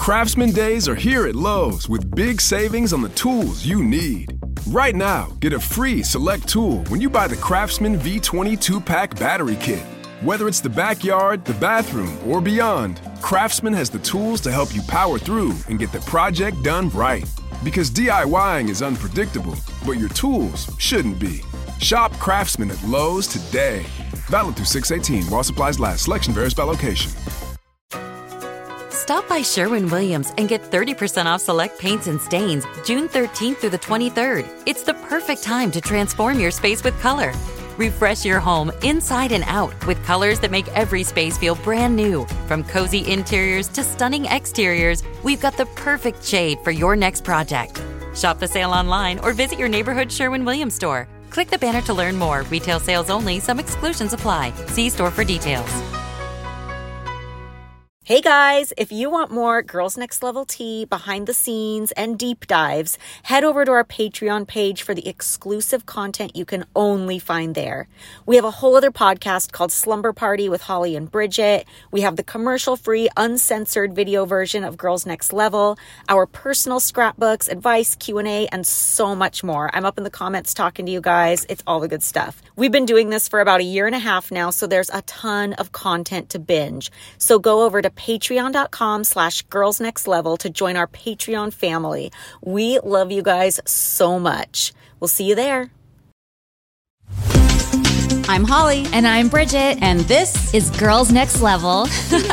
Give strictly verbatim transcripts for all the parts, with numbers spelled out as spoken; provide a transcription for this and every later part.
Craftsman Days are here at Lowe's with big savings on the tools you need. Right now, get a free select tool when you buy the Craftsman V twenty two-pack battery kit. Whether it's the backyard, the bathroom, or beyond, Craftsman has the tools to help you power through and get the project done right. Because DIYing is unpredictable, but your tools shouldn't be. Shop Craftsman at Lowe's today. Valid through six eighteen while supplies last. Selection varies by location. Stop by Sherwin-Williams and get thirty percent off select paints and stains June thirteenth through the twenty-third. It's the perfect time to transform your space with color. Refresh your home inside and out with colors that make every space feel brand new. From cozy interiors to stunning exteriors, we've got the perfect shade for your next project. Shop the sale online or visit your neighborhood Sherwin-Williams store. Click the banner to learn more. Retail sales only. Some exclusions apply. See store for details. Hey guys, if you want more Girls Next Level tea, behind the scenes, and deep dives, head over to our Patreon page for the exclusive content you can only find there. We have a whole other podcast called Slumber Party with Holly and Bridget. We have the commercial-free, uncensored video version of Girls Next Level, our personal scrapbooks, advice, Q and A, and so much more. I'm up in the comments talking to you guys. It's all the good stuff. We've been doing this for about a year and a half now, so there's a ton of content to binge. So go over to patreon.com slash girls next level to join our Patreon family. We love you guys so much. We'll see you there. I'm Holly. And I'm Bridget. And this is Girls Next Level.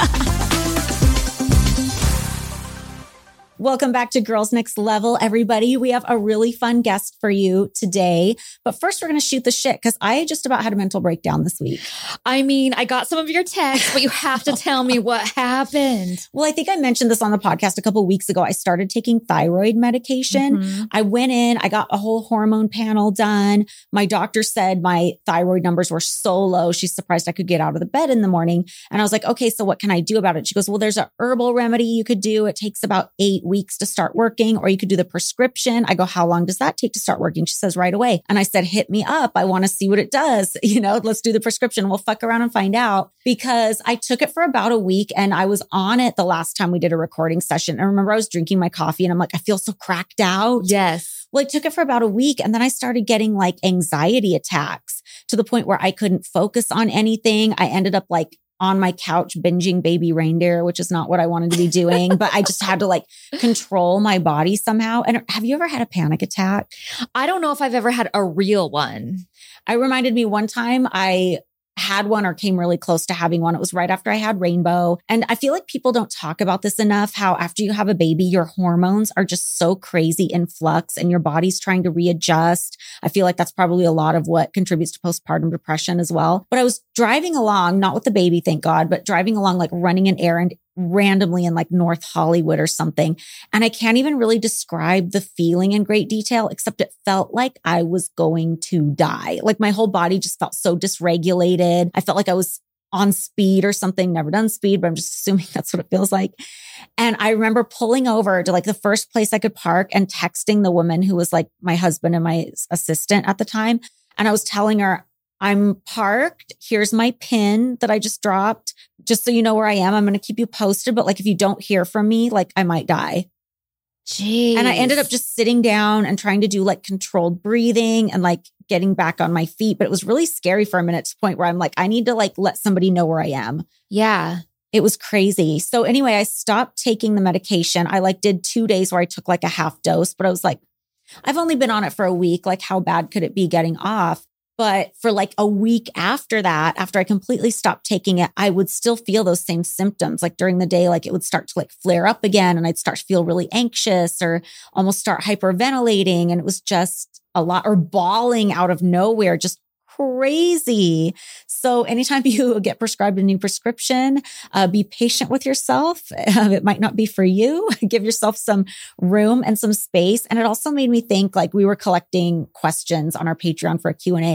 Welcome back to Girls Next Level, everybody. We have a really fun guest for you today. But first, we're going to shoot the shit because I just about had a mental breakdown this week. I mean, I got some of your texts, but you have to tell me what happened. Well, I think I mentioned this on the podcast a couple of weeks ago. I started taking thyroid medication. Mm-hmm. I went in, I got a whole hormone panel done. My doctor said my thyroid numbers were so low. She's surprised I could get out of the bed in the morning. And I was like, okay, so what can I do about it? She goes, well, there's a herbal remedy you could do. It takes about eight weeks to start working, or you could do the prescription. I go, how long does that take to start working? She says, right away. And I said, hit me up. I want to see what it does. You know, let's do the prescription. We'll fuck around and find out, because I took it for about a week and I was on it the last time we did a recording session. I remember I was drinking my coffee and I'm like, I feel so cracked out. Yes. Well, I took it for about a week and then I started getting like anxiety attacks to the point where I couldn't focus on anything. I ended up like on my couch binging Baby Reindeer, which is not what I wanted to be doing, but I just had to like control my body somehow. And have you ever had a panic attack? I don't know if I've ever had a real one. I reminded me one time I had one or came really close to having one. It was right after I had Rainbow. And I feel like people don't talk about this enough, how after you have a baby, your hormones are just so crazy in flux and your body's trying to readjust. I feel like that's probably a lot of what contributes to postpartum depression as well. But I was driving along, not with the baby, thank God, but driving along, like running an errand randomly in like North Hollywood or something. And I can't even really describe the feeling in great detail, except it felt like I was going to die. Like my whole body just felt so dysregulated. I felt like I was on speed or something, never done speed, but I'm just assuming that's what it feels like. And I remember pulling over to like the first place I could park and texting the woman who was like my husband and my assistant at the time. And I was telling her, I'm parked. Here's my pin that I just dropped. Just so you know where I am, I'm going to keep you posted. But like, if you don't hear from me, like I might die. Jeez. And I ended up just sitting down and trying to do like controlled breathing and like getting back on my feet. But it was really scary for a minute to the point where I'm like, I need to like let somebody know where I am. Yeah. It was crazy. So anyway, I stopped taking the medication. I like did two days where I took like a half dose, but I was like, I've only been on it for a week. Like how bad could it be getting off? But for like a week after that, after I completely stopped taking it, I would still feel those same symptoms. Like during the day, like it would start to like flare up again and I'd start to feel really anxious or almost start hyperventilating. And it was just a lot, or bawling out of nowhere, just crazy. So anytime you get prescribed a new prescription, uh, be patient with yourself. Uh, it might not be for you. Give yourself some room and some space. And it also made me think, like we were collecting questions on our Patreon for a Q and A.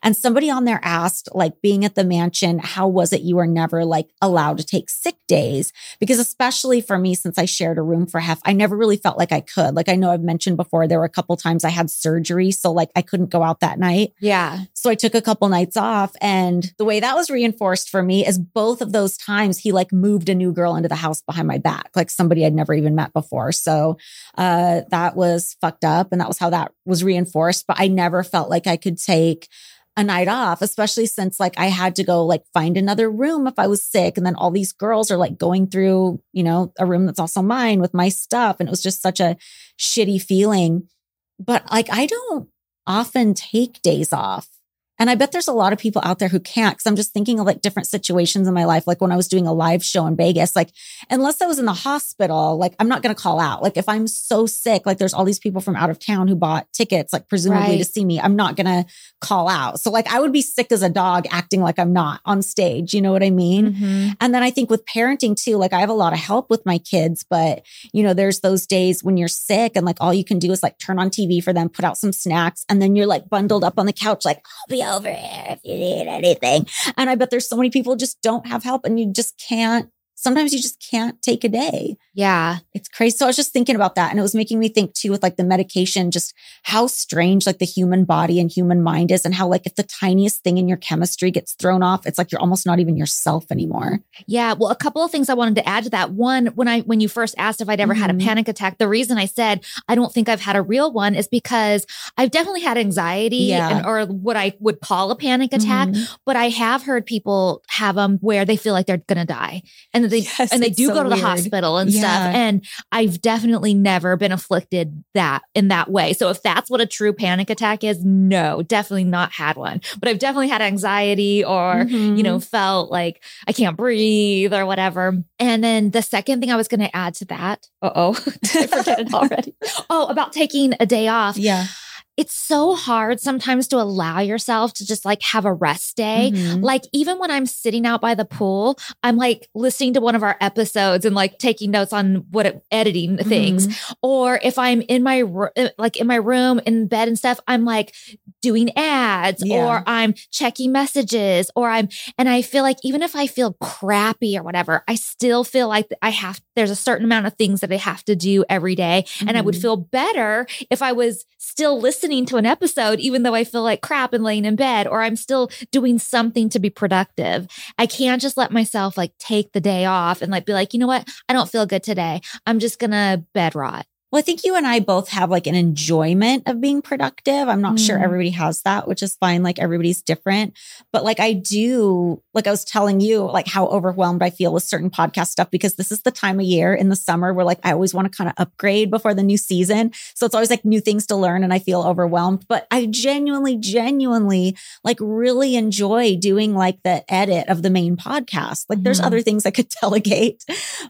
And somebody on there asked, like, being at the mansion, how was it you were never like allowed to take sick days? Because especially for me, since I shared a room for Hef, I never really felt like I could. Like, I know I've mentioned before, there were a couple times I had surgery. So like I couldn't go out that night. Yeah. So I took a couple nights off. And the way that was reinforced for me is both of those times he like moved a new girl into the house behind my back, like somebody I'd never even met before. So uh, that was fucked up. And that was how that was reinforced. But I never felt like I could take a night off, especially since like I had to go like find another room if I was sick. And then all these girls are like going through, you know, a room that's also mine with my stuff. And it was just such a shitty feeling. But like, I don't often take days off. And I bet there's a lot of people out there who can't, because I'm just thinking of like different situations in my life. Like when I was doing a live show in Vegas, like unless I was in the hospital, like I'm not going to call out. Like if I'm so sick, like there's all these people from out of town who bought tickets, like presumably Right. to see me. I'm not going to call out. So like I would be sick as a dog acting like I'm not on stage. You know what I mean? Mm-hmm. And then I think with parenting too, like I have a lot of help with my kids, but you know, there's those days when you're sick and like all you can do is like turn on T V for them, put out some snacks, and then you're like bundled up on the couch, like I'll be over here if you need anything. And I bet there's so many people just don't have help and you just can't, sometimes you just can't take a day. Yeah. It's crazy. So I was just thinking about that. And it was making me think too with like the medication, just how strange like the human body and human mind is. And how like if the tiniest thing in your chemistry gets thrown off, it's like you're almost not even yourself anymore. Yeah. Well, a couple of things I wanted to add to that. One, when I, when you first asked if I'd ever had a Mhm. panic attack, the reason I said I don't think I've had a real one is because I've definitely had anxiety Yeah. and, or what I would call a panic attack, Mhm. but I have heard people have them where they feel like they're going to die and they, Yes, and they it's do so go to the weird. hospital and Yeah. stuff. And I've definitely never been afflicted that in that way. So if that's what a true panic attack is, no, definitely not had one, but I've definitely had anxiety or, Mhm. you know, felt like I can't breathe or whatever. And then the second thing I was going to add to that, uh-oh, I forget it already. Oh, about taking a day off. Yeah. It's so hard sometimes to allow yourself to just like have a rest day. Mhm. Like even when I'm sitting out by the pool, I'm like listening to one of our episodes and like taking notes on what it, editing things. Or if I'm in my ro- like in my room in bed and stuff, I'm like doing ads Yeah. or I'm checking messages or I'm and I feel like even if I feel crappy or whatever, I still feel like I have there's a certain amount of things that I have to do every day. And I would Mhm. feel better if I was still listening to an episode, even though I feel like crap and laying in bed, or I'm still doing something to be productive. I can't just let myself like take the day off and like be like, you know what? I don't feel good today. I'm just gonna bed rot. Well, I think you and I both have like an enjoyment of being productive. I'm not sure Mm. everybody has that, which is fine. Like everybody's different. But like I do, like I was telling you, like how overwhelmed I feel with certain podcast stuff because this is the time of year in the summer where like I always want to kind of upgrade before the new season. So it's always like new things to learn and I feel overwhelmed. But I genuinely, genuinely like really enjoy doing like the edit of the main podcast. Like there's Mhm. other things I could delegate,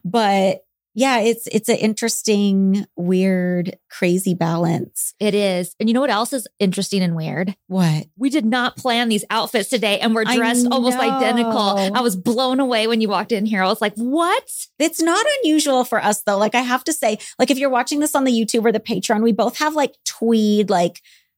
but yeah, it's it's an interesting, weird, crazy balance. It is. And you know what else is interesting and weird? What? We did not plan these outfits today and we're I dressed almost know. identical. I was blown away when you walked in here. I was like, what? It's not unusual for us though. Like I have to say, like if you're watching this on the YouTube or the Patreon, we both have like tweed, like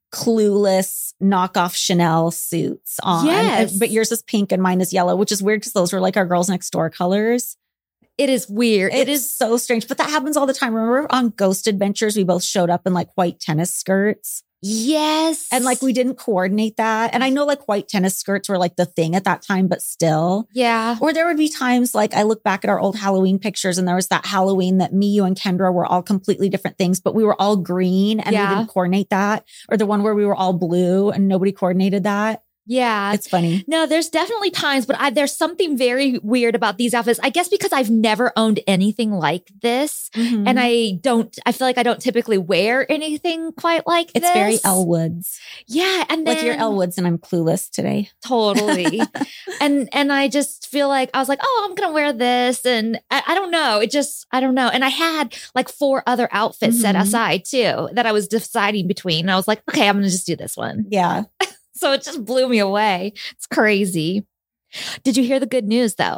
Clueless knockoff Chanel suits on. Yes. And- but yours is pink and mine is yellow, which is weird because those were like our Girls Next Door colors. It is weird. It is so strange, but that happens all the time. Remember on Ghost Adventures, we both showed up in like white tennis skirts. Yes. And like we didn't coordinate that. And I know like white tennis skirts were like the thing at that time, but still. Yeah. Or there would be times like I look back at our old Halloween pictures and there was that Halloween that me, you and Kendra were all completely different things, but we were all green and Yeah. we didn't coordinate that. Or the one where we were all blue and nobody coordinated that. Yeah. It's funny. No, there's definitely times, but I, there's something very weird about these outfits. I guess because I've never owned anything like this. Mm-hmm. And I don't, I feel like I don't typically wear anything quite like It's this. very Elle Woods. Yeah. And then Like you're Elle Woods and I'm clueless today. totally. and, and I just feel like I was like, oh, I'm going to wear this. And I, I don't know. It just, I don't know. And I had like four other outfits set Mhm. aside too that I was deciding between. And I was like, okay, I'm going to just do this one. Yeah. So it just blew me away. It's crazy. Did you hear the good news though?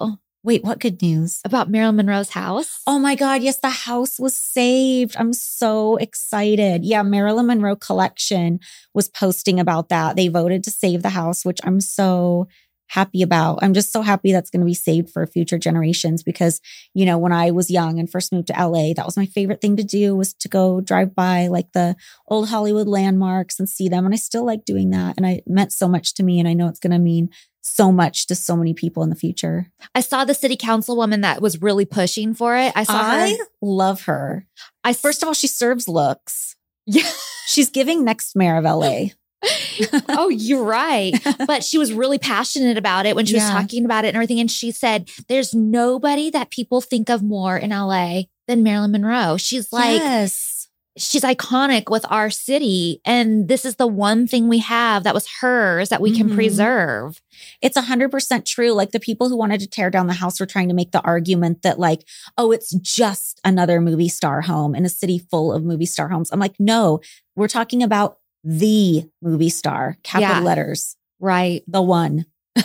Wait, what good news? About Marilyn Monroe's house. Oh my God. Yes, the house was saved. I'm so excited. Yeah, Marilyn Monroe Collection was posting about that. They voted to save the house, which I'm so happy about. I'm just so happy that's going to be saved for future generations because, you know, when I was young and first moved to L A, that was my favorite thing to do was to go drive by like the old Hollywood landmarks and see them. And I still like doing that. And it meant so much to me. And I know it's going to mean so much to so many people in the future. I saw the city councilwoman that was really pushing for it. I saw I her. love her. I First of all, she serves looks. Yeah. She's giving next mayor of L A. Oh, you're right. But she was really passionate about it when she Yeah. was talking about it and everything. And she said, there's nobody that people think of more in L A than Marilyn Monroe. She's like, yes. she's iconic with our city. And this is the one thing we have that was hers that we can Mhm. preserve. It's one hundred percent true. Like the people who wanted to tear down the house were trying to make the argument that like, oh, it's just another movie star home in a city full of movie star homes. I'm like, no, we're talking about the movie star, capital Yeah. letters, Right. the one.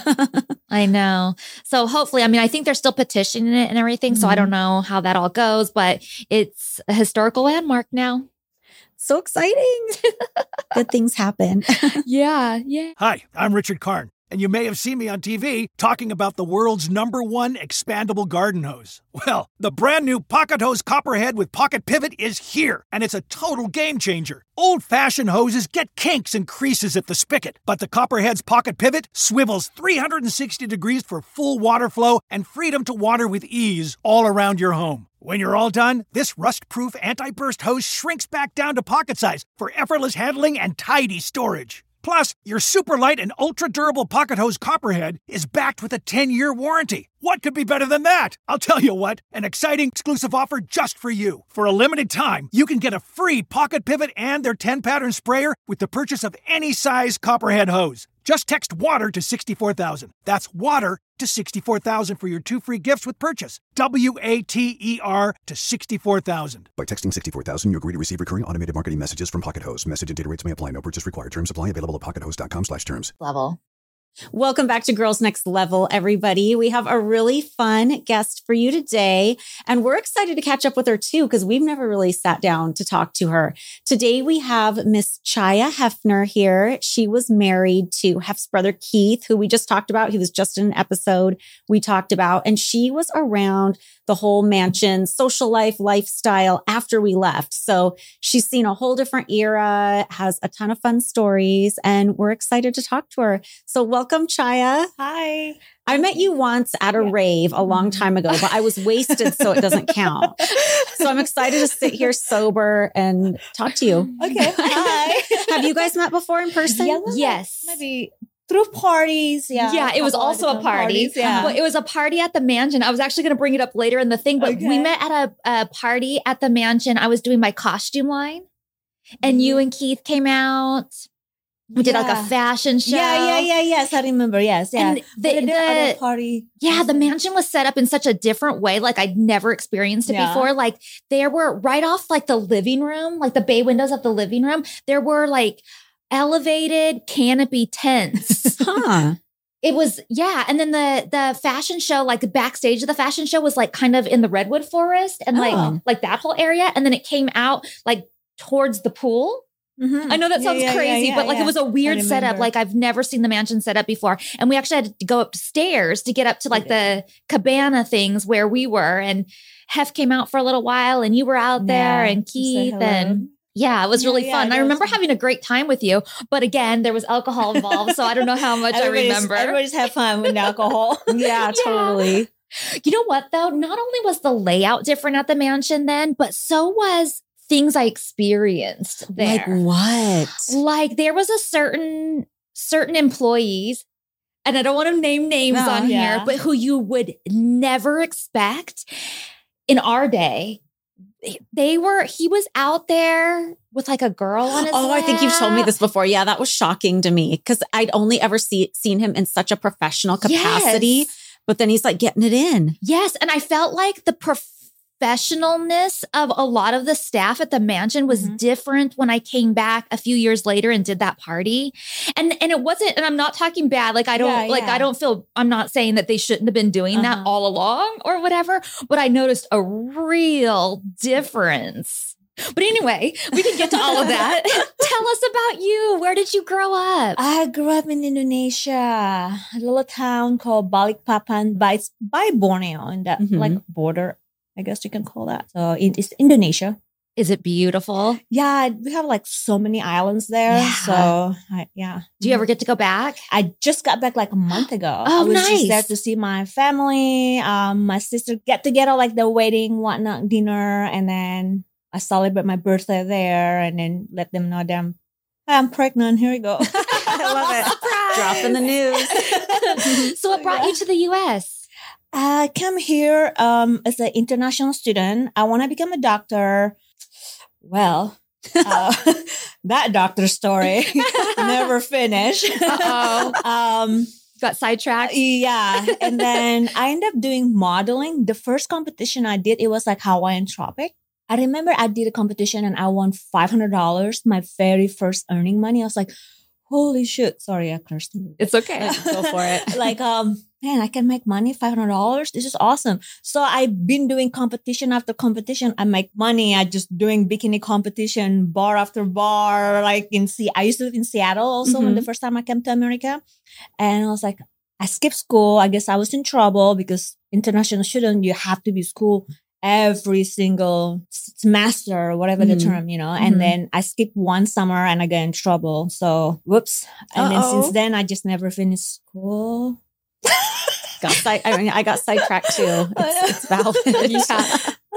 I know. So hopefully, I mean, I think they're still petitioning it and everything. So I don't know how that all goes, but it's a historical landmark now. So exciting. Good things happen. Yeah. Yeah. Hi, I'm Richard Karn, and you may have seen me on T V talking about the world's number one expandable garden hose. Well, the brand new Pocket Hose Copperhead with Pocket Pivot is here, and it's a total game changer. Old-fashioned hoses get kinks and creases at the spigot, but the Copperhead's Pocket Pivot swivels three hundred sixty degrees for full water flow and freedom to water with ease all around your home. When you're all done, this rust-proof anti-burst hose shrinks back down to pocket size for effortless handling and tidy storage. Plus, your super light and ultra-durable Pocket Hose Copperhead is backed with a ten-year warranty. What could be better than that? I'll tell you what, an exciting exclusive offer just for you. For a limited time, you can get a free Pocket Pivot and their ten-pattern sprayer with the purchase of any size Copperhead hose. Just text WATER to sixty-four thousand. That's WATER to sixty-four thousand for your two free gifts with purchase. W A T E R to sixty-four thousand. By texting sixty-four thousand, you agree to receive recurring automated marketing messages from Pocket Hose. Message and data rates may apply. No purchase required. Terms apply. Available at pockethose.com slash terms. Level. Welcome back to Girls Next Level, everybody. We have a really fun guest for you today, and we're excited to catch up with her too, because we've never really sat down to talk to her. Today, we have Miss Chaya Hefner here. She was married to Hef's brother, Keith, who we just talked about. He was just in an episode we talked about, and she was around the whole mansion, social life, lifestyle after we left. So she's seen a whole different era, has a ton of fun stories, and we're excited to talk to her. So welcome, Chaya. Hi. I met you once at a rave a long time ago, but I was wasted, so it doesn't count. So I'm excited to sit here sober and talk to you. Okay. Hi. Have you guys met before in person? Yeah, Yes. Maybe through parties. Yeah. Yeah, it was couple of also a different party. parties, Yeah. But it was a party at the mansion. I was actually going to bring it up later in the thing, but we Okay. met at a, a party at the mansion. I was doing my costume line, and you and Keith came out. We did like a Yeah. fashion show. Yeah, yeah, yeah, yes. I remember. Yes, yeah. And the- But there the- other party. Yeah, the mansion was set up in such a different way. Like I'd never experienced it Yeah. before. Like there were right off like the living room, like the bay windows of the living room, there were like elevated canopy tents. Huh. It was, yeah. And then the the fashion show, like the backstage of the fashion show was like kind of in the redwood forest and like Oh. like that whole area. And then it came out like towards the pool. Mhm. I know that Yeah, sounds yeah, yeah, crazy, yeah, but like yeah. it was a weird I setup. remember. Like I've never seen the mansion set up before. And we actually had to go upstairs to get up to like the cabana things where we were. And Hef came out for a little while and you were out there Yeah, and to say Keith hello. and yeah, it was Yeah, really yeah, fun. that I remember was- having a great time with you, but again, there was alcohol involved. So I don't know how much I Everybody's- remember. Everybody's have fun with alcohol. Yeah, totally. You know what though? Not only was the layout different at the mansion then, but so was things I experienced there. Like what? Like there was a certain certain employees, and I don't want to name names No, on yeah. here, but who you would never expect in our day. They were, he was out there with like a girl on his Oh, I think you've told me lap. this before. Yeah, that was shocking to me because I'd only ever see, seen him in such a professional capacity, Yes. but then he's like getting it in. Yes. And I felt like the professionalness of a lot of the staff at the mansion was Mhm. different when I came back a few years later and did that party. And and it wasn't, and I'm not talking bad. Like I don't Yeah, like yeah. I don't feel I'm not saying that they shouldn't have been doing that Uh-huh. all along or whatever, but I noticed a real difference. But anyway, we can get to all of that. Tell us about you. Where did you grow up? I grew up in Indonesia, a little town called Balikpapan by, by Borneo, in that Mhm. like border, I guess you can call that. So it, it's Indonesia. Is it beautiful? Yeah, we have like so many islands there. Yeah. So I, yeah. Do you ever get to go back? I just got back like a month ago. Oh, I was nice. just there to see my family, um, my sister get together, like the wedding, whatnot, dinner, and then I celebrate my birthday there, and then let them know that I'm, I'm pregnant. Here we go. I love it. Dropping the news. So what brought you to the U S? I came here um, as an international student. I want to become a doctor. Well, uh, that doctor story never finished. Uh-oh. um, Got sidetracked? yeah. And then I ended up doing modeling. The first competition I did, it was like Hawaiian Tropic. I remember I did a competition and I won five hundred dollars, my very first earning money. I was like, holy shit. Sorry, I cursed. It's okay. Go for it. Like, um, man, I can make money, five hundred dollars. This is awesome. So I've been doing competition after competition. I make money. I just doing bikini competition, bar after bar. Like in Se- I used to live in Seattle also when Mhm. the first time I came to America. And I was like, I skipped school. I guess I was in trouble because international student, you have to be school every single semester or whatever the Mhm. term, you know, Mhm. and then I skipped one summer and I got in trouble. So whoops. And then Uh-oh. since then, I just never finished school. Got side, I mean, I got sidetracked too. It's, it's valid. Yeah.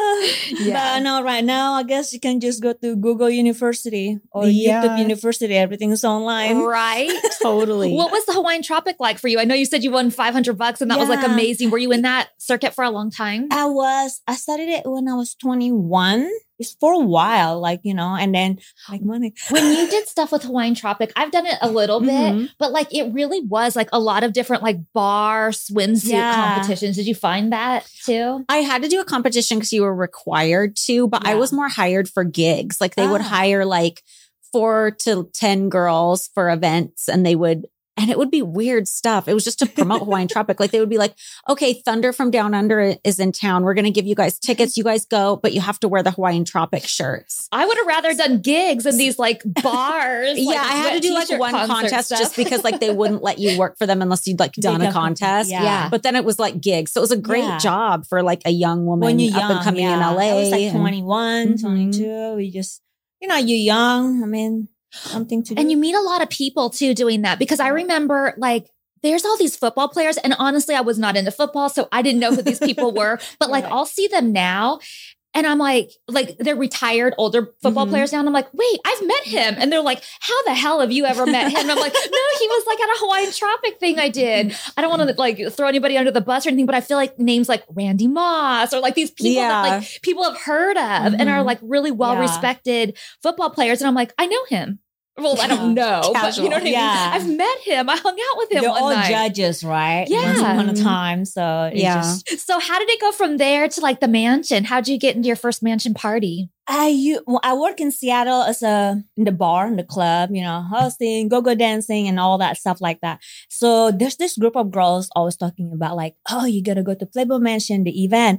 But no, right now, I guess you can just go to Google University or Yeah. YouTube University. Everything's online. Right? Totally. What was the Hawaiian Tropic like for you? I know you said you won five hundred bucks and that was like Yeah. amazing. Were you in that circuit for a long time? I was, I started it when I was twenty-one. It's for a while, like, you know, and then like money. When you did stuff with Hawaiian Tropic, I've done it a little bit, Mhm. but like it really was like a lot of different like bar swimsuit Yeah. competitions. Did you find that too? I had to do a competition because you were required to, but I Yeah. was more hired for gigs. Like they would Ah. hire like four to ten girls for events and they would, and it would be weird stuff. It was just to promote Hawaiian Tropic. Like they would be like, okay, Thunder from Down Under is in town. We're going to give you guys tickets. You guys go, but you have to wear the Hawaiian Tropic shirts. I would have rather done gigs in these like bars. Yeah, like, I had to wet do like t-shirt one concert contest stuff. just because like they wouldn't let you work for them unless you'd like done a Big contest. Yeah. Yeah. But then it was like gigs. So it was a great Yeah. job for like a young woman When you're up young, and coming yeah. in L A. I was like and- twenty-one, Mhm. twenty-two. We just, you know, you're young. I mean, something to do. And you meet a lot of people too doing that because I remember like there's all these football players and honestly I was not into football so I didn't know who these people were but like Right. I'll see them now and I'm like like they're retired older football Mhm. players now and I'm like wait I've met him and they're like how the hell have you ever met him and I'm like no he was like at a Hawaiian Tropic thing I did. I don't want to like throw anybody under the bus or anything but I feel like names like Randy Moss or like these people Yeah. that like people have heard of and are Mhm. like really well Yeah. respected football players and I'm like I know him. Well, I don't know, but you know what I mean? Yeah. I've met him. I hung out with him They're one all night. judges, right? Yeah. Once upon a time. So it Yeah. just, So how did it go from there to like the mansion? How'd you get into your first mansion party? I you well, I work in Seattle as a in the bar, in the club, you know, hosting, go-go dancing and all that stuff like that. So there's this group of girls always talking about like, oh, you gotta go to Playboy Mansion, the event.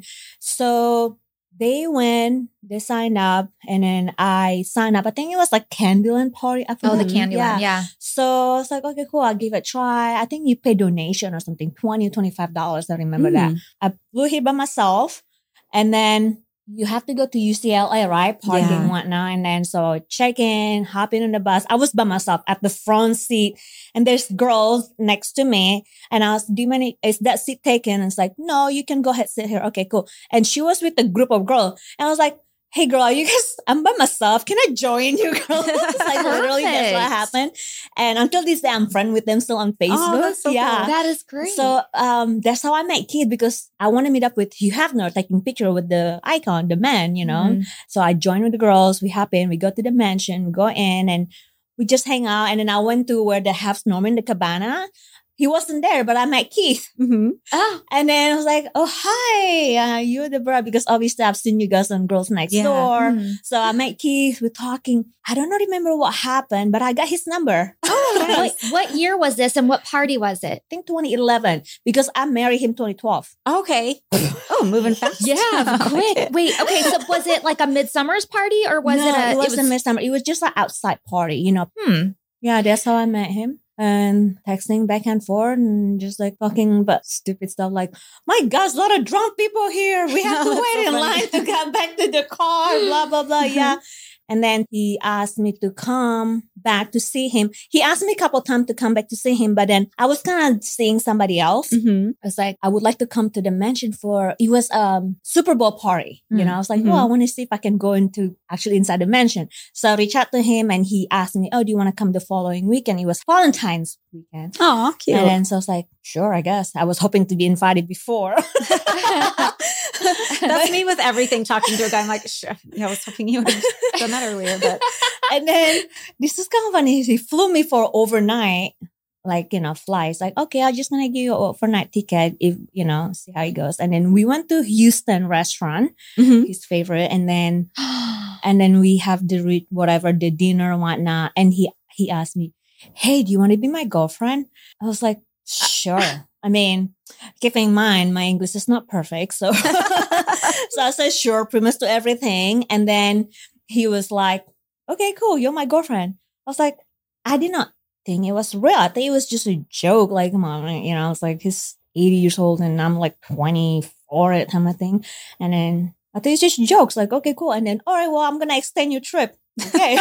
So they went, they signed up, and then I signed up. I think it was like Candyland party. I Oh, the forgot. Candyland. Yeah. Yeah. So I was like, okay, cool. I'll give it a try. I think you pay donation or something, twenty, twenty-five dollars. I remember that. Mm. I flew here by myself. And then you have to go to U C L A, right? Parking Yeah. and whatnot. And then so check in, hop in on the bus. I was by myself at the front seat. And there's girls next to me. And I was, do you mind, is that seat taken? And it's like, no, you can go ahead, sit here. Okay, cool. And she was with a group of girls. And I was like, hey girl, you guys, I'm by myself. Can I join you girls? It's like literally that's what Perfect. happened. And until this day, I'm friend with them still on Facebook. Oh, that's so yeah. cool. That is great. So um, that's how I met Keith because I want to meet up with Hugh Hefner, taking picture with the icon, the man, you know. Mhm. So I joined with the girls. We hop in. We go to the mansion. We go in and we just hang out. And then I went to where the Hef's Norman, the cabana. he wasn't there, but I met Keith. Mm-hmm. Oh, And then I was like, oh, hi, uh, you're the brother. Because obviously I've seen you guys on Girls Next Yeah. Door. Mm. So I met Keith. We're talking. I don't know, remember what happened, but I got his number. oh what, what year was this and what party was it? I think twenty eleven, because I married him twenty twelve. Okay. Oh, moving fast. Yeah, quick. Wait, okay. So was it like a midsummer's party or was no, it a? it wasn't midsummer. It was just an outside party, you know. Hmm. Yeah, that's how I met him. And texting back and forth and just like talking about stupid stuff like, my gosh, a lot of drunk people here. We have to That's wait so in funny. line to get back to the car, blah, blah, blah. Yeah. And then he asked me to come back to see him. He asked me a couple times to come back to see him, but then I was kind of seeing somebody else. Mm-hmm. I was like, I would like to come to the mansion for, it was um Super Bowl party. You know, I was like, Mhm. oh, I want to see if I can go into actually inside the mansion. So I reached out to him and he asked me, oh, do you want to come the following weekend? It was Valentine's weekend. Oh, cute. And then so I was like, sure, I guess. I was hoping to be invited before. That's me with everything. Talking to a guy, I'm like, sure. I was hoping you would have done that earlier, but And then this is kind of funny. He flew me for overnight, like, you know, flights. Like, okay, I'm just going to give you an overnight ticket if, you know, see how it goes. And then we went to Houston restaurant, Mhm. his favorite. And then, and then we have the, re- whatever, the dinner and whatnot. And he, he asked me, hey, do you want to be my girlfriend? I was like, sure. I mean, keep in mind, my English is not perfect. So, so I said, sure, promise to everything. And then he was like, okay, cool. You're my girlfriend. I was like, I did not think it was real. I think it was just a joke. Like, come on, you know, I was like, he's eighty years old and I'm like twenty-four at the time, I think. And then I think it's just jokes. Like, okay, cool. And then, all right, well, I'm going to extend your trip. Okay.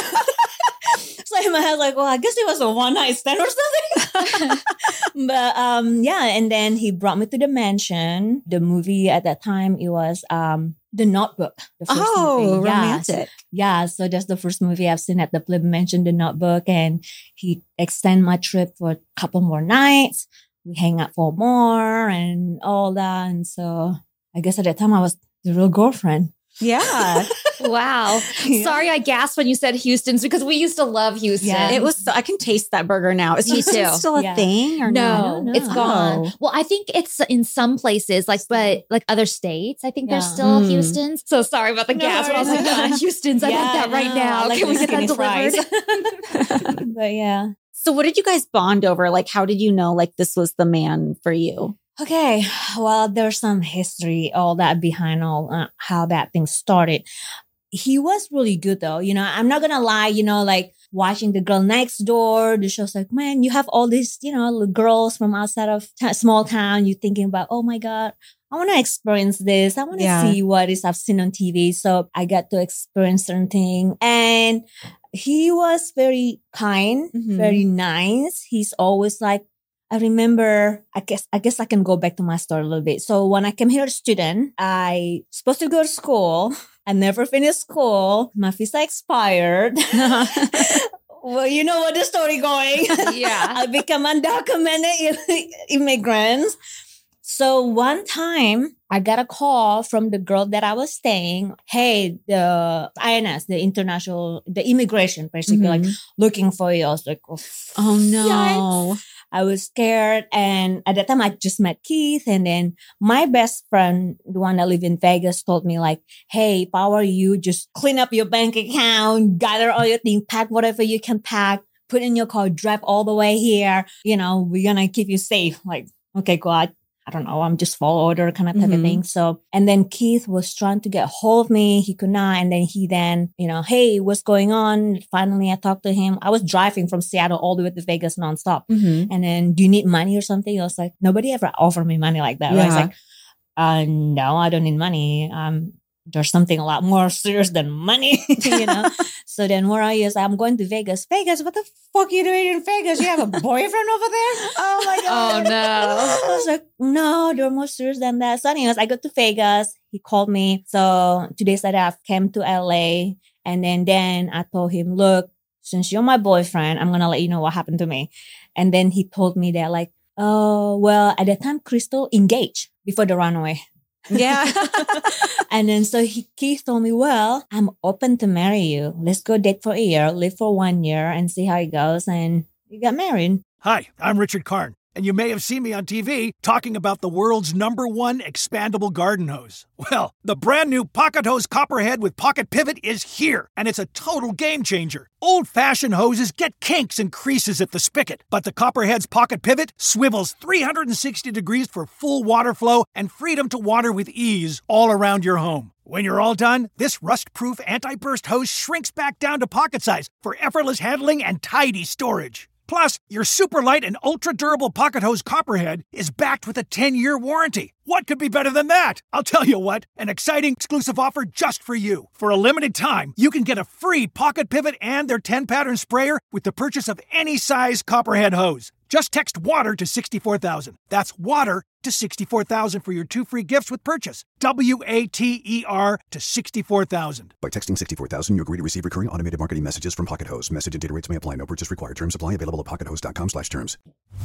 So in my head, like, well, I guess it was a one night stand or something. But um, yeah, and then he brought me to the mansion. The movie at that time, it was um The Notebook. The first oh, movie. Yeah. romantic. Yeah, so that's the first movie I've seen at the Plebe Mansion, The Notebook, and he extended my trip for a couple more nights. We hang out for more and all that, and so I guess at that time I was the real girlfriend. Yeah. Wow. Yeah. Sorry, I gasped when you said Houston's because we used to love Houston. Yeah. It was, so, I can taste that burger now. Is Me Houston too. still a Yeah. thing or No, no? it's No. gone. Oh. Well, I think it's in some places, like, but like other states, I think there's Yeah. still Mm. Houston's. So sorry about the No gas. but I was like, worries. ah, Houston's, I want that right no, now. I like Can we the get that skinny delivered? fries. But yeah. So what did you guys bond over? Like, how did you know like this was the man for you? Okay, well, there's some history, all that behind all uh, how that thing started. He was really good though. You know, I'm not gonna lie, you know, like watching The Girl Next Door, the show's like, man, you have all these, you know, little girls from outside of t- small town. You're thinking about, oh my God, I want to experience this. I want to Yeah. see what is I've seen on T V. So I got to experience certain thing. And he was very kind, Mhm. very nice. He's always like, I remember, I guess, I guess I can go back to my story a little bit. So when I came here as a student, I supposed to go to school. I never finished school. My visa expired. Well, you know what the story going. Yeah. I become undocumented immigrant. So one time I got a call from the girl that I was staying. Hey, the I N S, the international, the immigration, basically like Mhm. looking for you. I was like, oh, Oh no. yikes. I was scared. And at that time I just met Keith. And then my best friend, the one that lived in Vegas, told me like, hey, if I were you, just clean up your bank account, gather all your things, pack whatever you can pack, put in your car, drive all the way here. You know, we're going to keep you safe. Like, okay, cool. I, I don't know. I'm just follow order kind of type Mhm. of thing. So, and then Keith was trying to get hold of me. He could not. And then he then, you know, hey, what's going on? Finally, I talked to him. I was driving from Seattle all the way to Vegas nonstop. Mhm. And then, do you need money or something? I was like, nobody ever offered me money like that. Right? I was Yeah. like, uh, no, I don't need money. Um, there's something a lot more serious than money, you know? So then where I is, I'm going to Vegas. Vegas, what the fuck you doing in Vegas? You have a boyfriend over there? Oh my Oh, God. no. I was like, no, they're more serious than that. So anyways, I got to Vegas. He called me. So two days later, I came to L A. And then, then I told him, look, since you're my boyfriend, I'm going to let you know what happened to me. And then he told me that like, oh, well, at that time, Crystal engaged before the runaway. Yeah. And then so he Keith told me, well, I'm open to marry you. Let's go date for a year, live for one year and see how it goes. And we got married. Hi, I'm Richard Karn. and you may have seen me on T V talking about the world's number one expandable garden hose. Well, the brand new Pocket Hose Copperhead with Pocket Pivot is here, and it's a total game changer. Old-fashioned hoses get kinks and creases at the spigot, but the Copperhead's Pocket Pivot swivels three hundred sixty degrees for full water flow and freedom to water with ease all around your home. When you're all done, this rust-proof anti-burst hose shrinks back down to pocket size for effortless handling and tidy storage. Plus, your super light and ultra-durable Pocket Hose Copperhead is backed with a ten-year warranty. What could be better than that? I'll tell you what, an exciting exclusive offer just for you. For a limited time, you can get a free Pocket Pivot and their ten-pattern sprayer with the purchase of any size Copperhead hose. Just text WATER to sixty-four thousand. That's WATER to sixty-four thousand for your two free gifts with purchase. W A T E R to sixty-four thousand. By texting sixty-four thousand, you agree to receive recurring automated marketing messages from Pocket Hose. Message and data rates may apply. No purchase required. Terms apply. Available at pockethose.com slash terms.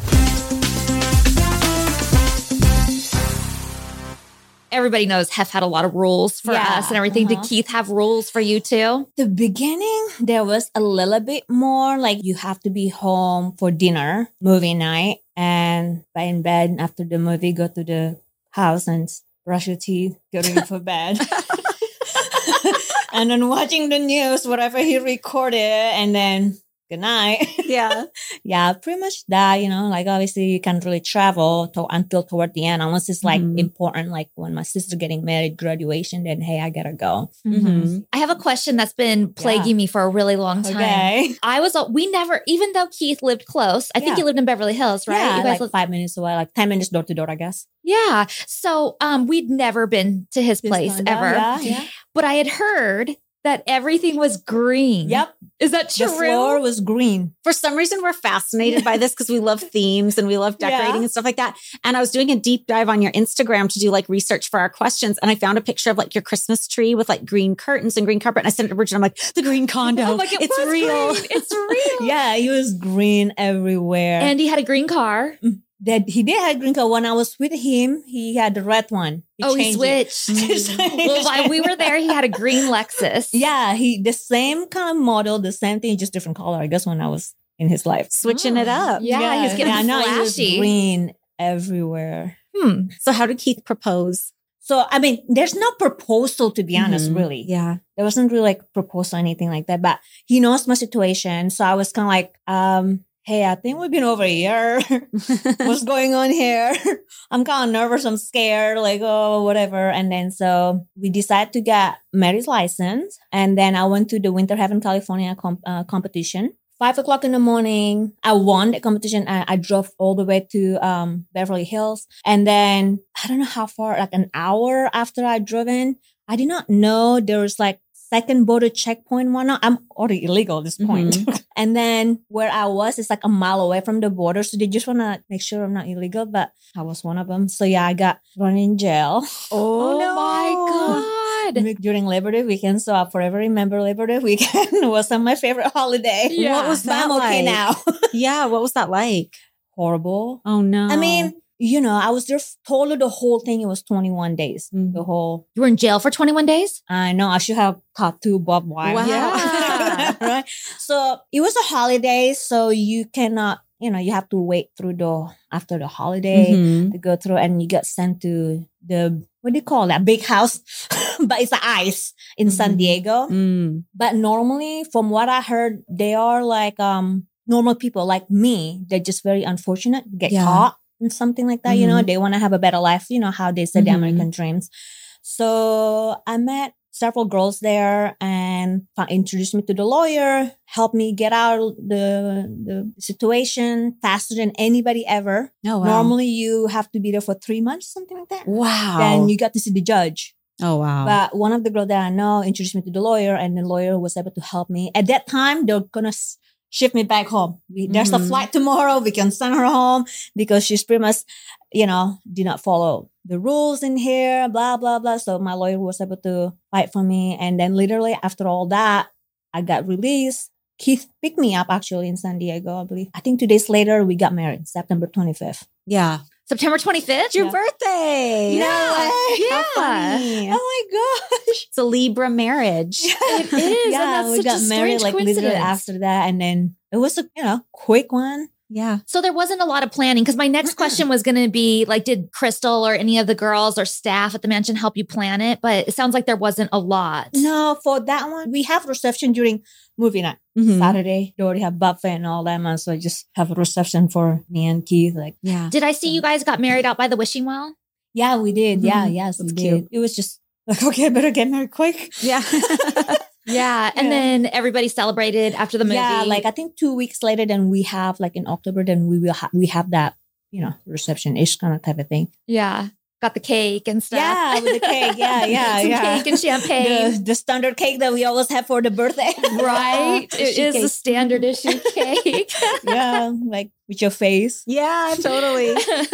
Everybody knows Hef had a lot of rules for Yeah, us and everything. uh-huh. Did Keith have rules for you too? The beginning, there was a little bit more like you have to be home for dinner, movie night, and by in bed after the movie, go to the house and brush your teeth, go ready for bed. And then watching the news, whatever he recorded, and then good night. Yeah. Yeah, pretty much that, you know, like obviously you can't really travel to, until toward the end, unless it's like Mhm. important, like when my sister getting married, graduation, then hey, I gotta go. Mm-hmm. I have a question that's been plaguing me for a really long time. Okay. I was, we never, even though Keith lived close, I think Yeah. he lived in Beverly Hills, right? Yeah, You guys like lived- five minutes away, like ten minutes door to door, I guess. yeah. So um, we'd never been to his place Kinda, ever. Yeah, yeah. But I had heard that everything was green. Yep. Is that The true? floor was green. For some reason, we're fascinated by this because we love themes and we love decorating Yeah. and stuff like that. And I was doing a deep dive on your Instagram to do like research for our questions. And I found a picture of like your Christmas tree with like green curtains and green carpet. And I sent it to Bridget. I'm like, the green condo. I'm like, it it's was real. green. It's real. Yeah, it was green everywhere. And he had a green car. that he did have green car. When I was with him, he had the red one. He oh, he changed switched. it. Well, while we were there, he had a green Lexus. Yeah, he the same kind of model, the same thing, just different color. I guess when I was in his life, Switching it up. Yeah, he's getting yeah, no, it was flashy. green everywhere. Hmm. So how did Keith propose? So I mean, there's no proposal to be honest, Mhm. really. Yeah. There wasn't really like proposal or anything like that. But he knows my situation, so I was kind of like, um, hey, I think we've been over a year. What's going on here? I'm kind of nervous. I'm scared, like, oh, whatever. And then so we decided to get marriage license. And then I went to the Winter Haven, California comp- uh, competition. Five o'clock in the morning, I won the competition. I, I drove all the way to um, Beverly Hills. And then I don't know how far, like an hour after I drove in, I did not know there was like second border checkpoint one. I'm already illegal at this point. And then where I was is like a mile away from the border. So they just want to make sure I'm not illegal, but I was one of them. So yeah, I got thrown in jail. Oh, no. my God. During Labor Day weekend. So I'll forever remember Labor Day weekend. It was my favorite holiday. Yeah. What was But that I'm okay like? now. Yeah. What was that like? Horrible. Oh no. I mean, you know, I was there totally the whole thing. It was twenty-one days. Mhm. The whole, You were in jail for twenty-one days? I know I should have tattoo Bob Wire. Wow. Yeah. Right. So it was a holiday. So you cannot, you know, you have to wait through the, after the holiday Mhm. to go through and you get sent to the, what do you call that? Big house. But it's the ice in San Mhm. Diego. Mm. But normally, from what I heard, they are like um normal people like me. They're just very unfortunate, get Yeah. caught and something like that. You know, Mhm. they want to have a better life. You know how they say the Mhm. American dreams. So I met several girls there and fa- introduced me to the lawyer, helped me get out of the the situation faster than anybody ever. Oh wow. Normally, you have to be there for three months, something like that. Wow. Then you got to see the judge. oh wow. But one of the girls that I know introduced me to the lawyer, and the lawyer was able to help me. At that time, they're gonna s- shift me back home. We, there's a Mhm. flight tomorrow. We can send her home because she's pretty much, you know, did not follow the rules in here, blah, blah, blah. So my lawyer was able to fight for me. And then literally after all that, I got released. Keith picked me up actually in San Diego, I believe. I think two days later, we got married, September twenty-fifth. yeah. September twenty-fifth? It's your Yeah. birthday. No way. Yeah. How funny. Oh my gosh. It's a Libra marriage. It is, and Yeah, that's we such a got married strange like literally coincidence. after that. And then it was a, you know, quick one. Yeah. So there wasn't a lot of planning because my next question was going to be like, did Crystal or any of the girls or staff at the mansion help you plan it? But it sounds like there wasn't a lot. No, for that one, we have reception during movie night. Mhm. Saturday, they already have buffet and all that, man. So I just have a reception for me and Keith. Like, Yeah. Did I see you guys got married out by the wishing well? yeah, we did. Yeah, Mhm. yes, That's we cute. did. It was just like, okay, I better get married quick. Yeah. Yeah. And Yeah. then everybody celebrated after the movie. Yeah, like I think two weeks later, then we have like in October, then we will ha- we have that, you know, reception-ish kind of type of thing. yeah. Got the cake and stuff. Yeah, with the cake. Yeah, yeah, Some yeah. cake and champagne. The, the standard cake that we always have for the birthday. Right. The It sheet is a cake. standard issue cake. Yeah, like with your face. Yeah, totally.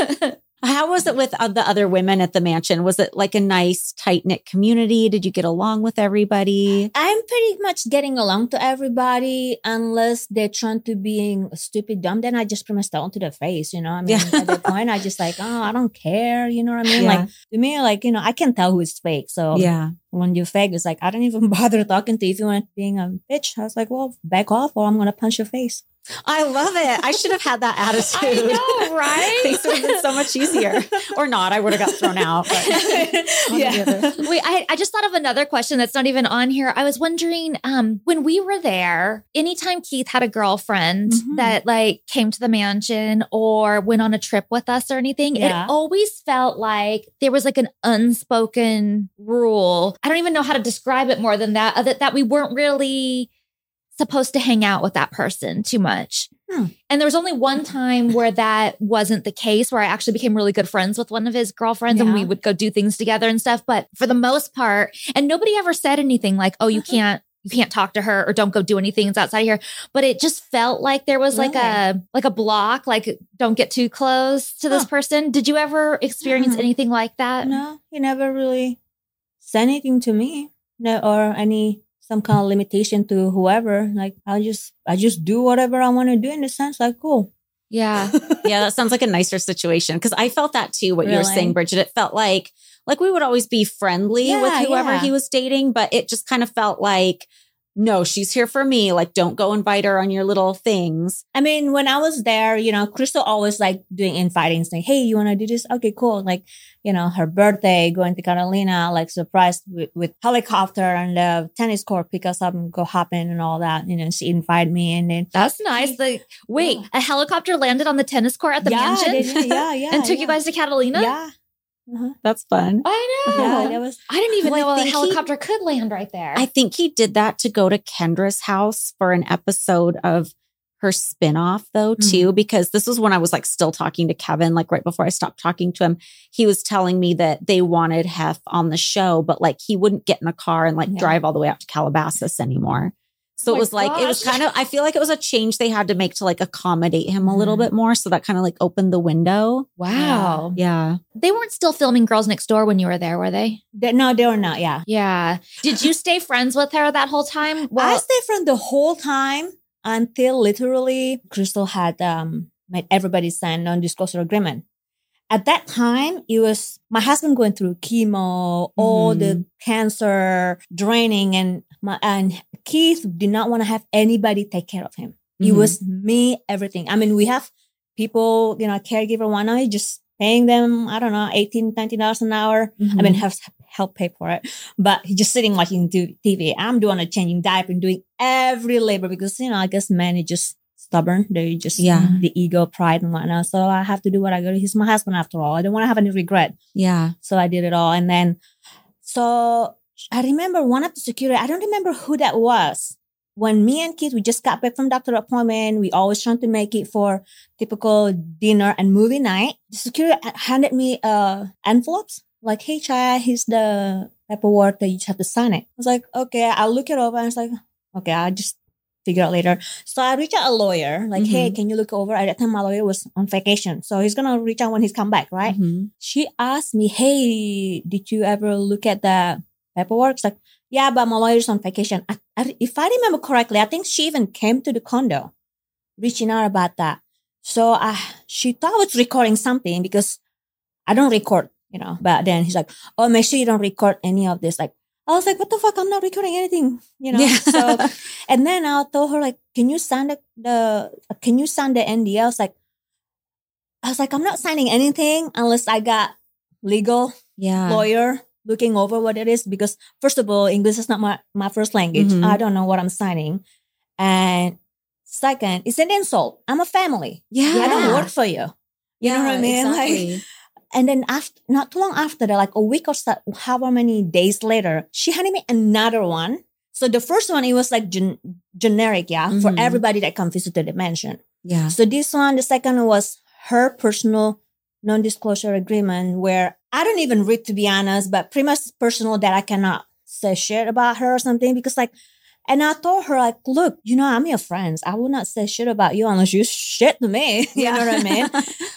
How was it with uh, the other women at the mansion? Was it like a nice, tight-knit community? Did you get along with everybody? I'm pretty much getting along to everybody unless they're trying to being stupid dumb. Then I just pretty much tell them to their face, you know. I mean, Yeah. at that point, I just like, oh, I don't care, you know what I mean? Yeah. Like to me, like you know, I can tell who is fake. So Yeah. when you're fake, it's like I don't even bother talking to you if you want being a bitch. I was like, well, back off, or I'm gonna punch your face. I love it. I should have had that attitude. I know, right? Things would have been so much easier. Or not. I would have got thrown out. But one or the other. Wait, I, I just thought of another question that's not even on here. I was wondering, um, when we were there, anytime Keith had a girlfriend Mhm. that like came to the mansion or went on a trip with us or anything, Yeah. it always felt like there was like an unspoken rule. I don't even know how to describe it more than that, uh, that, that we weren't really supposed to hang out with that person too much. Hmm. And there was only one time where that wasn't the case, where I actually became really good friends with one of his girlfriends and Yeah. we would go do things together and stuff. But for the most part, and nobody ever said anything like, oh, you can't, you can't talk to her or don't go do anything that's outside of here. But it just felt like there was like a, like a block, like don't get too close to this Huh. person. Did you ever experience Mm-mm. anything like that? No, he never really said anything to me, no, or any some kind of limitation to whoever. Like I just, I just do whatever I want to do in the sense. Like, cool. Yeah. Yeah, that sounds like a nicer situation. Because I felt that too, what you were Really? saying, Bridget. It felt like, like we would always be friendly Yeah, with whoever yeah. he was dating, but it just kind of felt like, no, she's here for me. Like, don't go invite her on your little things. I mean, when I was there, you know, Crystal always like doing inviting, saying, hey, you want to do this? Okay, cool. Like, you know, her birthday, going to Catalina, like surprised with, with helicopter and the tennis court, pick us up and go hopping and all that. You know, she invited me and then. That's nice. Like, wait, a helicopter landed on the tennis court at the yeah, mansion they did, yeah, yeah. and took yeah. you guys to Catalina? Yeah. Uh-huh. That's fun. I know. Yeah, that was. I didn't even Well, I know a think he- helicopter could land right there. I think he did that to go to Kendra's house for an episode of her spinoff though, too, because this was when I was like still talking to Kevin, like right before I stopped talking to him. He was telling me that they wanted Hef on the show, but like he wouldn't get in a car and like Yeah. drive all the way out to Calabasas anymore. So Oh it my was like, it was gosh. kind of, I feel like it was a change they had to make to like accommodate him a little Mhm. bit more. So that kind of like opened the window. wow. Yeah. They weren't still filming Girls Next Door when you were there, were they? They, no, they were not. Yeah. Yeah. Did you stay friends with her that whole time? I Well, stayed from the whole time until literally Crystal had um made everybody sign non-disclosure agreement. At that time, it was my husband going through chemo, all the cancer, draining, and my and Keith did not want to have anybody take care of him. It Mhm. was me, everything. I mean, we have people, you know, caregiver one eye, just paying them, I don't know, eighteen, nineteen dollars an hour. I mean, have help pay for it. But he's just sitting watching T V. I'm doing a changing diaper and doing every labor because, you know, I guess men are just stubborn. They just, Yeah. the ego, pride and whatnot. So I have to do what I got. He's my husband after all. I don't want to have any regret. Yeah. So I did it all. And then, so I remember one of the security, I don't remember who that was. When me and Keith, we just got back from doctor appointment. We always trying to make it for typical dinner and movie night. The security handed me uh envelopes. Like, hey, Chaya, here's the paperwork that you just have to sign it. I was like, okay, I'll look it over. And it's like, okay, I'll just figure out later. So I reached out a lawyer, like, hey, can you look over? At that time, my lawyer was on vacation. So he's going to reach out when he's come back, right? Mhm. She asked me, hey, did you ever look at the paperwork? It's like, yeah, but my lawyer's on vacation. I, I, if I remember correctly, I think she even came to the condo reaching out about that. So I, she thought I was recording something because I don't record, you know. But then he's like, oh, make sure you don't record any of this. Like, I was like, what the fuck? I'm not recording anything, you know? Yeah. So, and then I told her like, can you sign the, the, can you sign the N D A? I was like, I was like, I'm not signing anything unless I got legal Yeah. lawyer looking over what it is. Because first of all, English is not my, my first language. Mhm. I don't know what I'm signing. And second, it's an insult. I'm a family. Yeah. I don't work for you. You know what I mean? Exactly. Like, and then after, not too long after that, like a week or so, however many days later, she handed me another one. So the first one, it was like gen- generic, yeah, for Mhm. everybody that comes visit the mansion. Yeah. So this one, the second one was her personal non-disclosure agreement where I don't even read, to be honest, but pretty much personal that I cannot say shit about her or something because like, and I told her like, look, you know, I'm your friends. I will not say shit about you unless you shit to me. You know what I mean?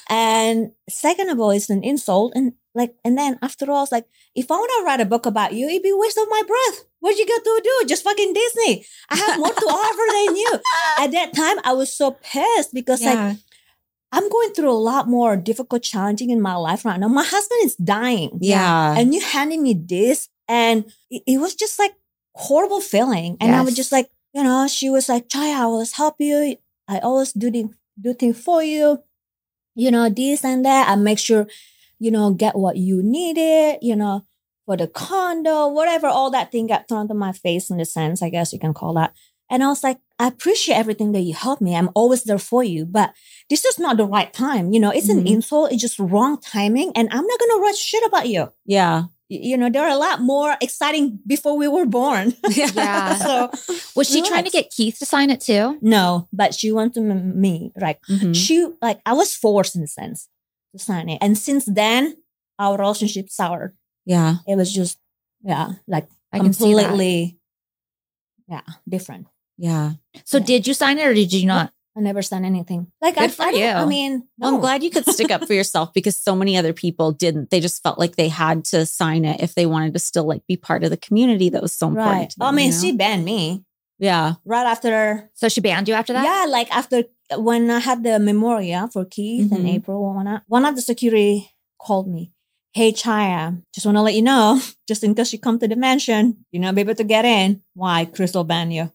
And second of all, it's an insult. And like, and then after all, I was like, if I want to write a book about you, it'd be a waste of my breath. What you got to do? Just fucking Disney. I have more to offer than you. At that time, I was so pissed because like, Yeah. I'm going through a lot more difficult, challenging in my life right now. My husband is dying. Yeah. And you handing me this. And it, it was just like horrible feeling. And I was Yes. just like, you know, she was like, Chaya, I always help you. I always do the, do things for you. You know, this and that. I make sure, you know, get what you needed, you know, for the condo, whatever, all that thing got thrown to my face in a sense, I guess you can call that. And I was like, I appreciate everything that you helped me. I'm always there for you, but this is not the right time. You know, it's an Mhm. insult. It's just wrong timing. And I'm not going to write shit about you. Yeah. Y- You know, there are a lot more exciting before we were born. Yeah. So Was she trying to relax. get Keith to sign it too? No, but she wanted m- me, like, Mhm. she, like, I was forced in a sense to sign it. And since then, our relationship soured. Yeah. It was just, yeah, like I can see that. completely, yeah, different. Yeah. So Yeah. did you sign it or did you not? I never signed anything. Like, Good I, for I, don't- I you. mean, Well, I'm no. glad you could stick up for yourself because so many other people didn't. They just felt like they had to sign it if they wanted to still like be part of the community that was so important. Right. To I them, mean, you know? she banned me Yeah. right after. So she banned you after that? Yeah, like after when I had the memorial for Keith in Mhm. April, one of, one of the security called me. Hey, Chaya, just want to let you know, just in case you come to the mansion, you're not be able to get in. Why? Crystal banned you.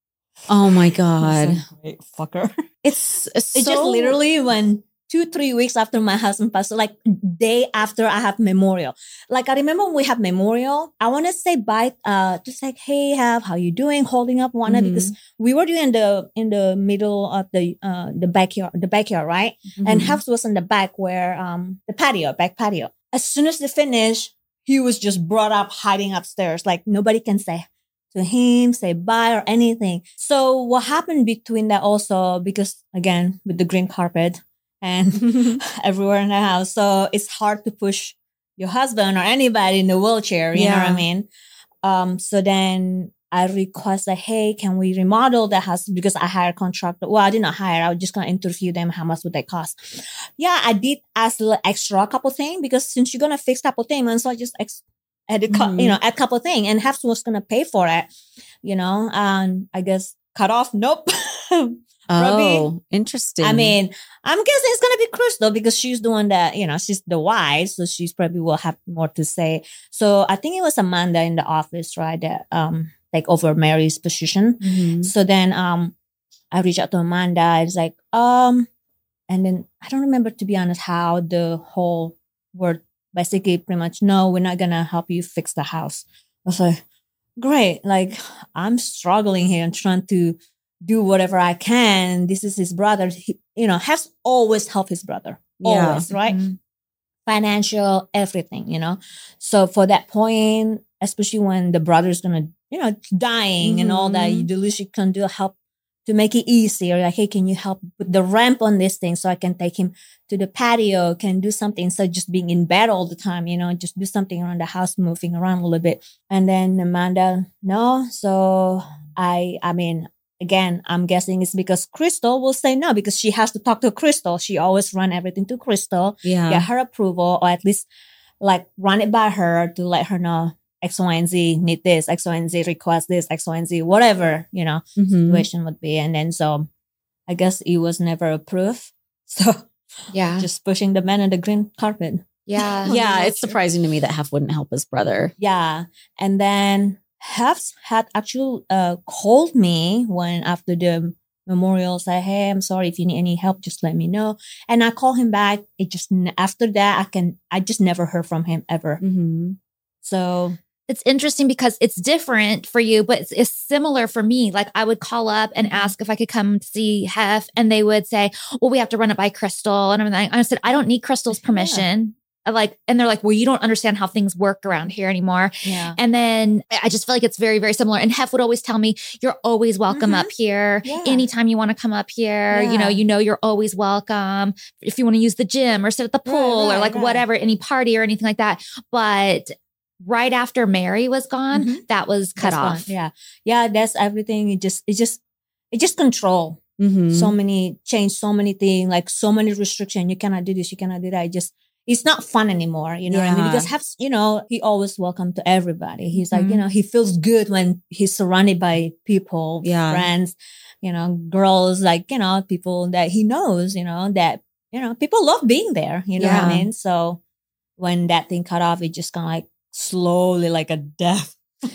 Oh my I God. was like, "Wait, fucker. It's, it's It's so just literally when two, three weeks after my husband passed, like day after I have memorial. Like I remember when we have memorial, I want to say bye, uh, just like, hey, have, how you doing? Holding up one, Mhm. because we were doing the, in the middle of the, uh, the backyard, the backyard, right? And Mhm. Hefs was in the back where, um, the patio, back patio. As soon as they finished, he was just brought up hiding upstairs. Like nobody can say to him, say bye or anything. So what happened between that also, because again, with the green carpet and everywhere in the house. So it's hard to push your husband or anybody in the wheelchair. You know what Yeah. I mean? Um, so then I requested, hey, can we remodel the house? Because I hired a contractor. Well, I did not hire. I was just going to interview them. How much would they cost? Yeah, I did ask a little extra couple things because since you're going to fix couple things, and so I just ex- added, cou- Mhm. you know, add couple things and Hefs was going to pay for it, you know, and I guess cut off. Nope. Oh, interesting. I mean, I'm guessing it's going to be Crystal because she's the one that, you know, she's the wife. So she's probably will have more to say. So I think it was Amanda in the office, right? That, um, like over Mary's position. Mhm. So then, um, I reached out to Amanda. It's like, um, and then I don't remember, to be honest, how the whole word basically pretty much, no, we're not going to help you fix the house. I was like, great. Like I'm struggling here and trying to do whatever I can. This is his brother. He, you know, has always helped his brother. Yeah. Always, right? Mhm. Financial, everything, you know. So for that point, especially when the brother's gonna, you know, dying and all that, Mhm. the least you can do help to make it easier. Like, hey, can you help with the ramp on this thing so I can take him to the patio, can do something instead of just being in bed all the time, you know, just do something around the house, moving around a little bit. And then Amanda, no. So I, I mean, again, I'm guessing it's because Crystal will say no because she has to talk to Crystal. She always run everything to Crystal, Yeah. get her approval, or at least like run it by her to let her know X, Y, and Z need this, X, Y, and Z request this, X, Y, and Z, whatever, you know, Mhm. situation would be. And then so I guess it was never approved. So Yeah. just pushing the man on the green carpet. Yeah. Yeah, it's surprising to me that Hef wouldn't help his brother. Yeah. And then Hef had actually uh, called me when after the memorial, say, hey, I'm sorry, if you need any help, just let me know. And I call him back. It just, after that, I can, I just never heard from him ever. Mm-hmm. So it's interesting because it's different for you, but it's, it's similar for me. Like I would call up and ask if I could come see Hef, and they would say, well, we have to run it by Crystal and everything. I said, I don't need Crystal's permission. Yeah. Like, and they're like, well, you don't understand how things work around here anymore. Yeah. And then I just feel like it's very, very similar. And Hef would always tell me, you're always welcome Mhm. up here. Yeah. Anytime you want to come up here, Yeah. you know, you know, you're always welcome. If you want to use the gym or sit at the pool right, or like right. whatever, any party or anything like that. But right after Mary was gone, Mhm. that was cut That's off. fine. Yeah. Yeah. That's everything. It just, it just, it just control. Mm-hmm. So many change, so many things, like so many restrictions. You cannot do this. You cannot do that. It just, it's not fun anymore. You know what I mean? Yeah. Because Hef, you know, he always welcome to everybody. He's like, Mhm. you know, he feels good when he's surrounded by people, Yeah. friends, you know, girls, like, you know, people that he knows, you know, that, you know, people love being there. You know what I Yeah. mean? So when that thing cut off, it just kind of like slowly like a death.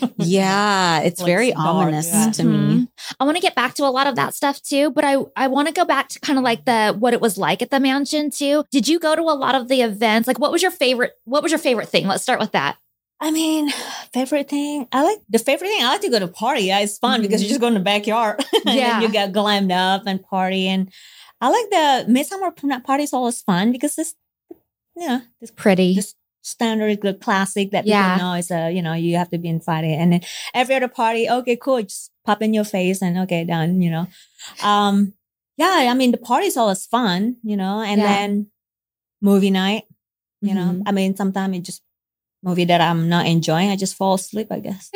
Yeah, it's Like very dark, ominous yeah. to me. Mhm. I want to get back to a lot of that stuff too, but I, I want to go back to kind of like the what it was like at the mansion too. Did you go to a lot of the events? Like what was your favorite what was your favorite thing? Let's start with that. I mean, favorite thing. I like the favorite thing. I like to go to party. Yeah, it's fun because you just go in the backyard and Yeah. then you get glammed up and party. And I like the midsummer party is always fun because it's, you know, it's Pretty. just standard, the classic that people Yeah. know is a, you know, you have to be invited. And then every other party, okay, cool, just pop in your face and okay, done, you know. Um, yeah, I mean, the party is always fun, you know, and Yeah. then movie night, you know, Mhm. I mean, sometimes it just movie that I'm not enjoying, I just fall asleep, I guess.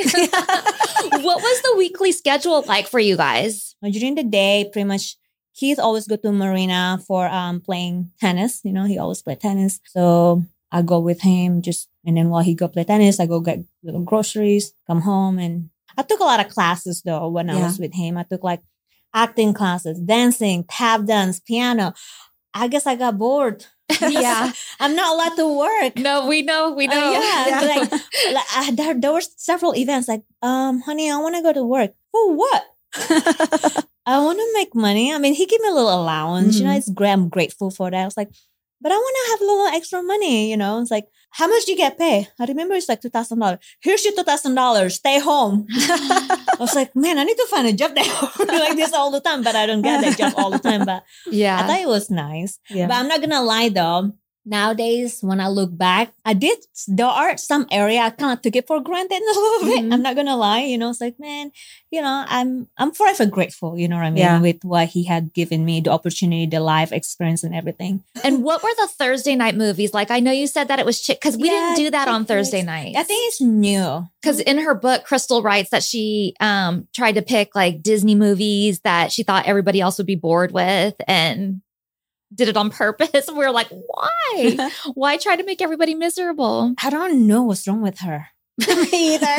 What was the weekly schedule like for you guys? During the day, pretty much, Keith always go to Marina for um playing tennis. You know, he always play tennis. So I go with him just, and then while he go play tennis, I go get little groceries, come home. And I took a lot of classes though when I Yeah. was with him. I took like acting classes, dancing, tap dance, piano. I guess I got bored. Yeah. I'm not allowed to work. No, we know, we Uh, know. yeah, like, like I, there, there were several events like, um, honey, I want to go to work. For what? I want to make money. I mean, he gave me a little allowance. You know, Mhm. it's great. I'm grateful for that. I was like, but I want to have a little extra money. You know, it's like, how much do you get paid? I remember it's like two thousand dollars. Here's your two thousand dollars. Stay home. I was like, man, I need to find a job that like this all the time, but I don't get that job all the time. But Yeah. I thought it was nice. Yeah. But I'm not gonna lie though. Nowadays, when I look back, I did, there are some area I kind of took it for granted a little bit. Mhm. I'm not gonna lie. You know, it's like, man, you know, I'm, I'm forever grateful, you know what I mean? Yeah. With what he had given me, the opportunity, the life experience and everything. And what were the Thursday night movies like? I know you said that it was chick because we Yeah, didn't do that on chick Thursday flicks. night. I think it's new. Because in her book, Crystal writes that she um, tried to pick like Disney movies that she thought everybody else would be bored with and did it on purpose. We were like, why? Why try to make everybody miserable? I don't know what's wrong with her. Me either.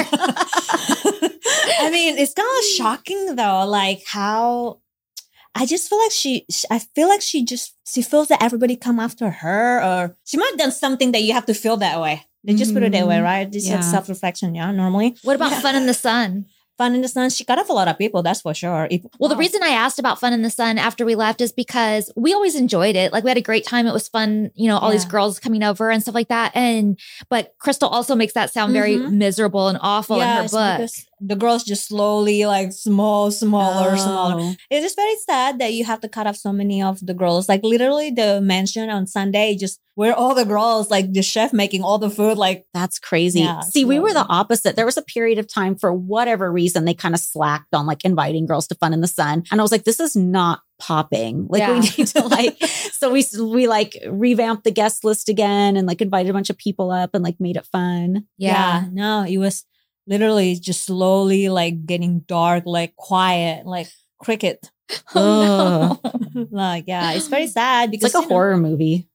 I mean, it's kind of shocking though, like how I just feel like she, sh- I feel like she just, she feels that everybody come after her, or she might have done something that you have to feel that way. They just put it that way, Mhm. right? This Yeah. is self-reflection, yeah, normally. What about Fun in the Sun? Fun in the Sun, she cut off a lot of people, that's for sure. If- Well, the wow. reason I asked about Fun in the Sun after we left is because we always enjoyed it. Like we had a great time. It was fun, you know, all these Yeah. girls coming over and stuff like that. And, but Crystal also makes that sound very Mhm. miserable and awful in her it's book. because the girls just slowly like small, smaller, smaller. Oh. It is very sad that you have to cut off so many of the girls. Like literally the mansion on Sunday, just where all the girls, like the chef making all the food, like That's crazy. Yeah, See, we were the slowly. opposite. There was a period of time for whatever reason they kind of slacked on like inviting girls to Fun in the Sun. And I was like, this is not popping. Like we Yeah. need to like, so we, we like revamped the guest list again and like invited a bunch of people up and like made it fun. yeah, no, it was literally just slowly like getting dark, like quiet, like cricket. Oh, no. Like, yeah, it's very sad It's because like a you know, horror movie.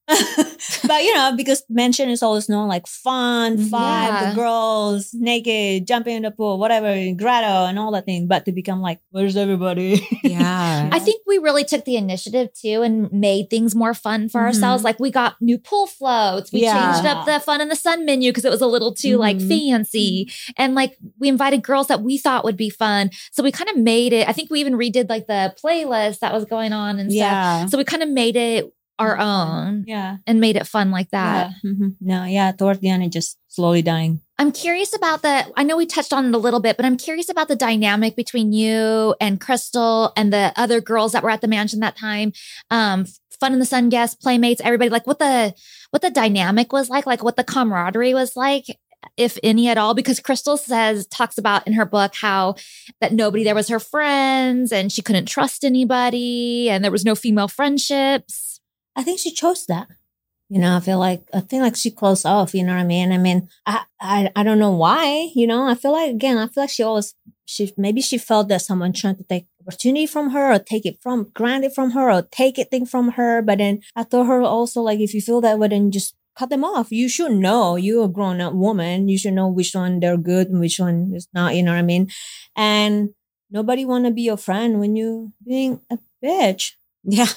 But, you know, because mansion is always known like fun, five, Yeah. the girls, naked, jumping in the pool, whatever, grotto and all that thing. But to become like, where's everybody? Yeah. I think we really took the initiative too and made things more fun for Mhm. ourselves. Like we got new pool floats. We Yeah. changed up the fun in the sun menu because it was a little too like Mhm. fancy. And like we invited girls that we thought would be fun. So we kind of made it. I think we even redid like the playlist that was going on and stuff. Yeah. So we kind of made it our own Yeah. and made it fun like that. Yeah. Mhm. No, yeah. Towards the end, it just slowly dying. I'm curious about the, I know we touched on it a little bit, but I'm curious about the dynamic between you and Crystal and the other girls that were at the mansion that time. Um, Fun in the Sun guests, playmates, everybody, like what the, what the dynamic was like, like what the camaraderie was like, if any at all, because Crystal says, talks about in her book how that nobody there was her friends and she couldn't trust anybody and there was no female friendships. I think she chose that. You know, I feel like, I think like she closed off, you know what I mean? I mean, I, I, I don't know why, you know, I feel like, again, I feel like she always, she, maybe she felt that someone trying to take opportunity from her or take it from, grant it from her or take it thing from her. But then I told her also, like, if you feel that way, then just cut them off. You should know, you're a grown up woman. You should know which one they're good and which one is not, you know what I mean? And nobody want to be your friend when you're being a bitch. Yeah.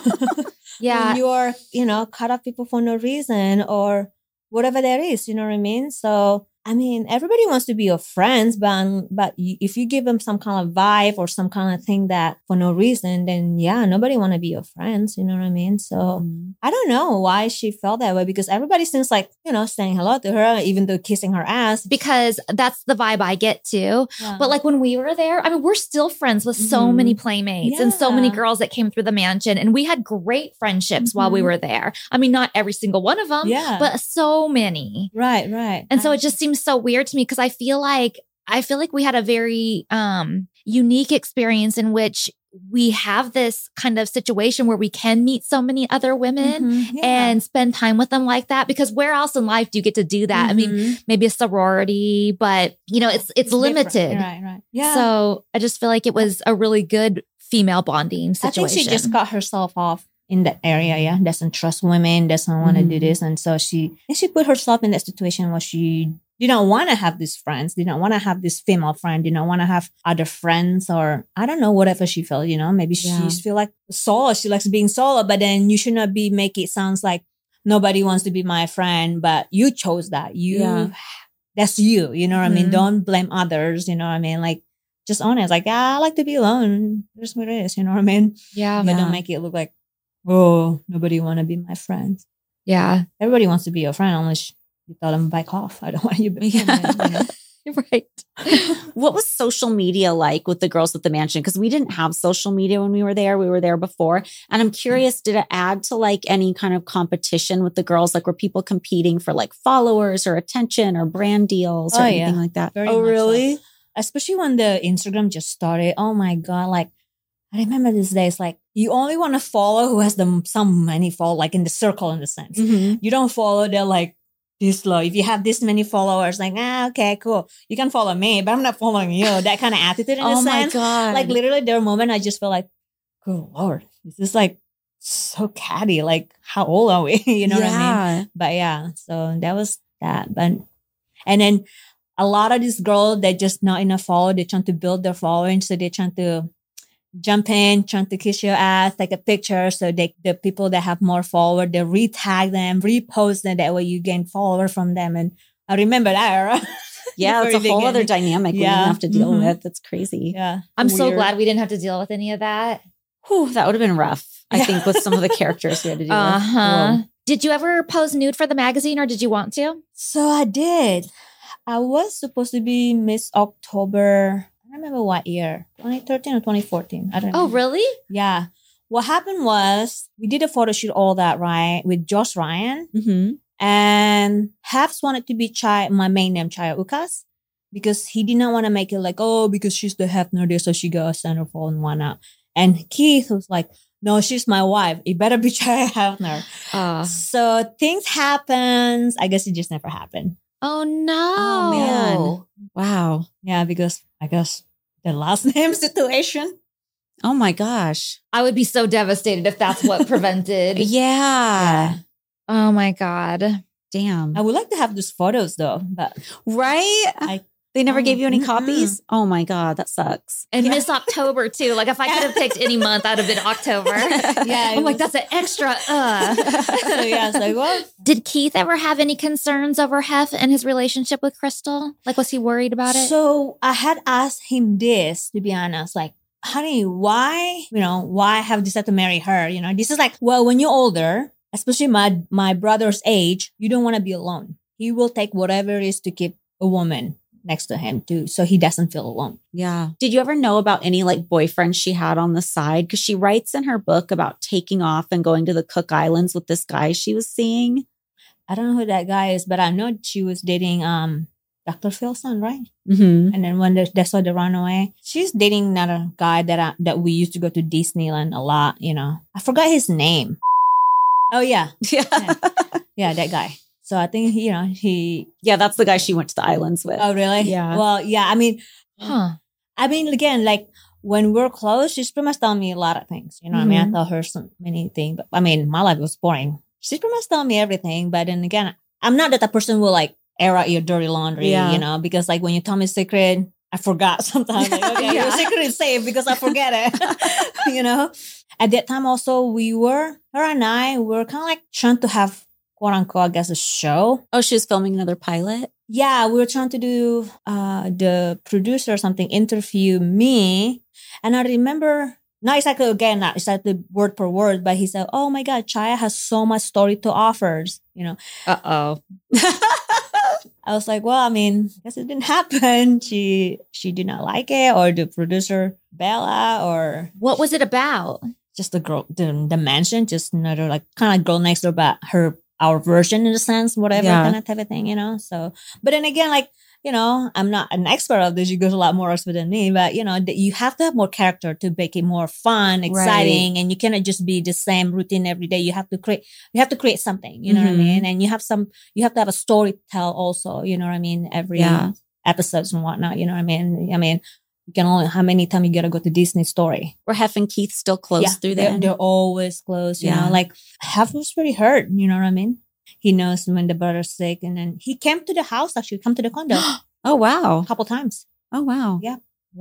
Yeah. When you are, you know, cut off people for no reason or whatever there is, you know what I mean? So, I mean, everybody wants to be your friends, but, but if you give them some kind of vibe or some kind of thing that for no reason, then yeah, nobody want to be your friends, you know what I mean? So Mm-hmm. I don't know why she felt that way because everybody seems like, you know, saying hello to her, even though kissing her ass. Because that's the vibe I get too. Yeah. But like when we were there, I mean, we're still friends with so Mhm. many playmates and so many Yeah. girls that came through the mansion. And we had great friendships while we Mhm. were there. I mean, not every single one of them, Yeah. but so many. Right, right. And so I- it just seems so weird to me because I feel like, I feel like we had a very um, unique experience in which we have this kind of situation where we can meet so many other women Mhm, yeah. and spend time with them like that. Because where else in life do you get to do that? I mean, Mhm. maybe a sorority, but you know, it's it's, different. limited. Right, right. Yeah. So I just feel like it was a really good female bonding situation. I think she just cut herself off in that area. Yeah, doesn't trust women, doesn't want to do Mhm. this, and so she and she put herself in that situation where she didn't want to have these friends, didn't want to have this female friend, didn't want to have other friends, or I don't know, whatever she felt. You know, maybe Yeah. she feel like solo. She likes being solo, but then you should not be make it sounds like nobody wants to be my friend, but you chose that. You, Yeah. that's you. You know what I mean? Mhm. Don't blame others. You know what I mean? Like. Just honest, like, yeah, I like to be alone. That's what it is, you know what I mean? yeah, But Yeah. don't make it look like, oh, nobody want to be my friend. yeah, Everybody wants to be your friend unless you tell them back off. I don't want you to be Yeah. my friend, you know? right. What was social media like with the girls at the mansion? Because we didn't have social media when we were there. We were there before. And I'm curious, did it add to like any kind of competition with the girls? Like were people competing for like followers or attention or brand deals or Oh, anything yeah. like that? Very oh, much so. really? Especially when the Instagram just started. Oh my God. Like, I remember these days, like, you only want to follow who has the some many follow, like in the circle in the sense. Mhm. You don't follow they're like this low. If you have this many followers, like, ah, okay, cool. You can follow me, but I'm not following you. That kind of attitude in a Oh my sense. God. Like literally there were moments I just feel like, good Lord, this is like so catty. Like, how old are we? You know what I mean? Yeah. But yeah, so that was that. But and then a lot of these girls, they're just not enough follow. They're trying to build their following. So they're trying to jump in, trying to kiss your ass, take a picture. So they, the people that have more followers, they retag them, repost them. That way you gain follower from them. And I remember that era. Yeah, The it's a very whole other beginning. dynamic we Yeah. didn't have to deal Mhm. with. That's crazy. Yeah. I'm so Weird. glad we didn't have to deal with any of that. Whew, that would have been rough, I Yeah. think, with some of the characters we had to deal Uh with. huh. Did you ever pose nude for the magazine or did you want to? So I did. I was supposed to be Miss October. I don't remember what year, twenty thirteen or twenty fourteen. I don't know. Oh, really? Yeah. What happened was we did a photo shoot, all that, right, with Josh Ryan. Mm-hmm. And Habs wanted to be Chai, my main name, Chaya Ukas, because he did not want to make it like, oh, because she's the Hefner there, so she got a centerfold and whatnot. And Keith was like, no, she's my wife. It better be Chaya Hefner. Uh, So things happens. I guess it just never happened. oh, no. Oh, man. Wow. Yeah, because I guess the last name situation. Oh my gosh. I would be so devastated if that's what prevented. Yeah. Oh my God. Damn. I would like to have those photos though, but Right? I They never Oh, gave you any mm-mm. copies? Oh my God, that sucks. And Miss October too. Like if I could have picked any month, I'd have been October. yeah, it I'm like, was- that's an extra. Uh. so yeah, it's like, well, Did Keith ever have any concerns over Hef and his relationship with Crystal? Like, was he worried about it? So I had asked him this, to be honest, like, honey, why, you know, why have you decided to marry her? You know, this is like, well, when you're older, especially my, my brother's age, you don't want to be alone. He will take whatever it is to keep a woman next to him too. So he doesn't feel alone. Yeah. Did you ever know about any like boyfriends she had on the side? Because she writes in her book about taking off and going to the Cook Islands with this guy she was seeing. I don't know who that guy is, but I know she was dating um Doctor Phil's son, right? Mm-hmm. And then when they, they saw the runaway, she's dating another guy that I, that we used to go to Disneyland a lot. You know, I forgot his name. Oh yeah, Yeah. yeah, yeah, that guy. So I think you know he. Yeah, that's the guy she went to the islands with. Oh really? Yeah. Well, yeah. I mean, Huh. I mean, again, like when we're close, she's pretty much telling me a lot of things. You know, what I mean, Mhm. I tell her so many things. But I mean, my life was boring. She's pretty much telling me everything. But then again, I'm not that the person who will like air out your dirty laundry. Yeah. You know, because like when you tell me a secret, I forgot sometimes. Like, okay, Yeah. your secret is safe because I forget it. you know, at that time also we were her and I were kind of like trying to have quote unquote, I guess, a show. Oh, she was filming another pilot? Yeah, we were trying to do uh the producer or something interview me, and I remember not exactly again not exactly word per word, but he said, "Oh my God, Chaya has so much story to offer." You know, Uh-oh. I was like, "Well, I mean, I guess it didn't happen. She she did not like it, or the producer Bella, or What was it about? just the girl, the the mansion, just another like kind of like girl next door, but her." Our version in a sense, whatever Yeah. kind of type of thing, you know? So, but then again, like, you know, I'm not an expert of this. You go a lot more expert than me, but you know, that you have to have more character to make it more fun, exciting. And you cannot just be the same routine every day. You have to create, you have to create something, you know what I Mhm. mean? And you have some, you have to have a story to tell also, you know what I mean? Every Yeah. episodes and whatnot, you know what I mean? I mean, you can only, how many times you gotta go to Disney story? Were Hef and Keith still close through they're, that? they're always close, you Yeah. know, like Hef was pretty hurt, you know what I mean? He knows when the brother's sick, and then he came to the house, actually come to the condo a Oh, wow. couple times. Oh, wow. Yeah.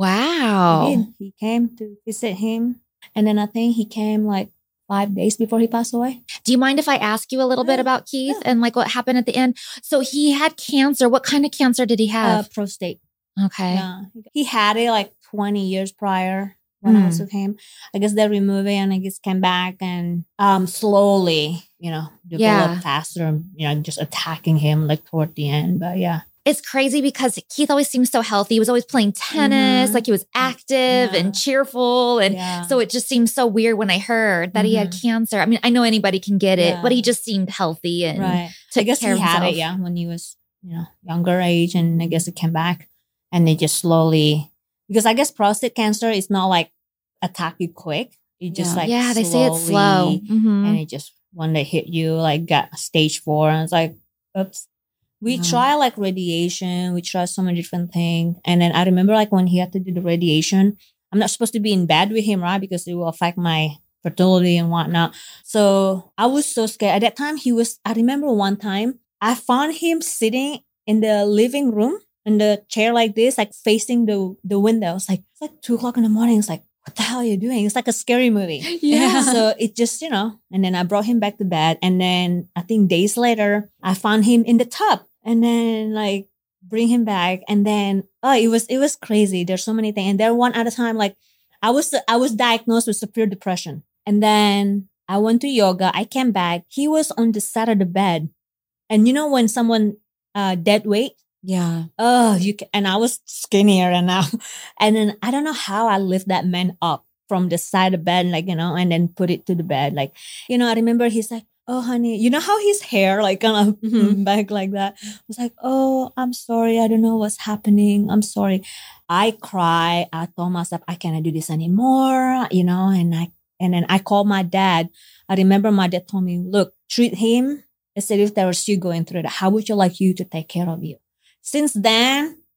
Wow. He did. He came to visit him. And then I think he came like five days before he passed away. Do you mind if I ask you a little bit Yeah, about Keith yeah. and like what happened at the end? So he had cancer. What kind of cancer did he Uh, have? prostate. okay. Yeah. He had it like twenty years prior when I was Mm. with him. I guess they removed it and I guess came back and um slowly, you know, developed Yeah. faster, you know, just attacking him like toward the end. But yeah. It's crazy because Keith always seems so healthy. He was always playing tennis, Mhm. like he was active Yeah. and cheerful. And Yeah. so it just seems so weird when I heard that he had cancer. I mean, I know anybody can get it, Yeah. but he just seemed healthy and Right. took I guess care he of had himself. it, yeah, when he was, you know, younger age, and I guess it came back, and they just slowly, because I guess prostate cancer is not like attack you quick. It just Yeah. like Yeah, they say it's slow. slowly, Mhm. and it just when they hit you like got stage four, and it's like, oops. We Yeah. try like radiation, we try so many different things, and then I remember like when he had to do the radiation, I'm not supposed to be in bed with him, right? Because it will affect my fertility and whatnot. So I was so scared. At that time, he was, I remember one time, I found him sitting in the living room in the chair like this, like facing the, the window. It's like, it's like two o'clock in the morning. It's like, what the hell are you doing? It's like a scary movie. Yeah. So it just, you know, and then I brought him back to bed. And then I think days later, I found him in the tub and then like bring him back. And then, oh, it was, it was crazy. There's so many things. And there one at a time, like I was, I was diagnosed with severe depression. And then I went to yoga. I came back. He was on the side of the bed. And you know, when someone, uh, dead weight, Yeah. oh, you can, and I was skinnier than now. And then I don't know how I lift that man up from the side of the bed, like, you know, and then put it to the bed. Like, you know, I remember he's like, oh, honey, you know how his hair like kind of Mhm. back like that? I was like, oh, I'm sorry. I don't know what's happening. I'm sorry. I cry. I told myself, I cannot do this anymore, you know, and I, and then I called my dad. I remember my dad told me, look, treat him as if there was you going through that. How would you like you to take care of you? Since then,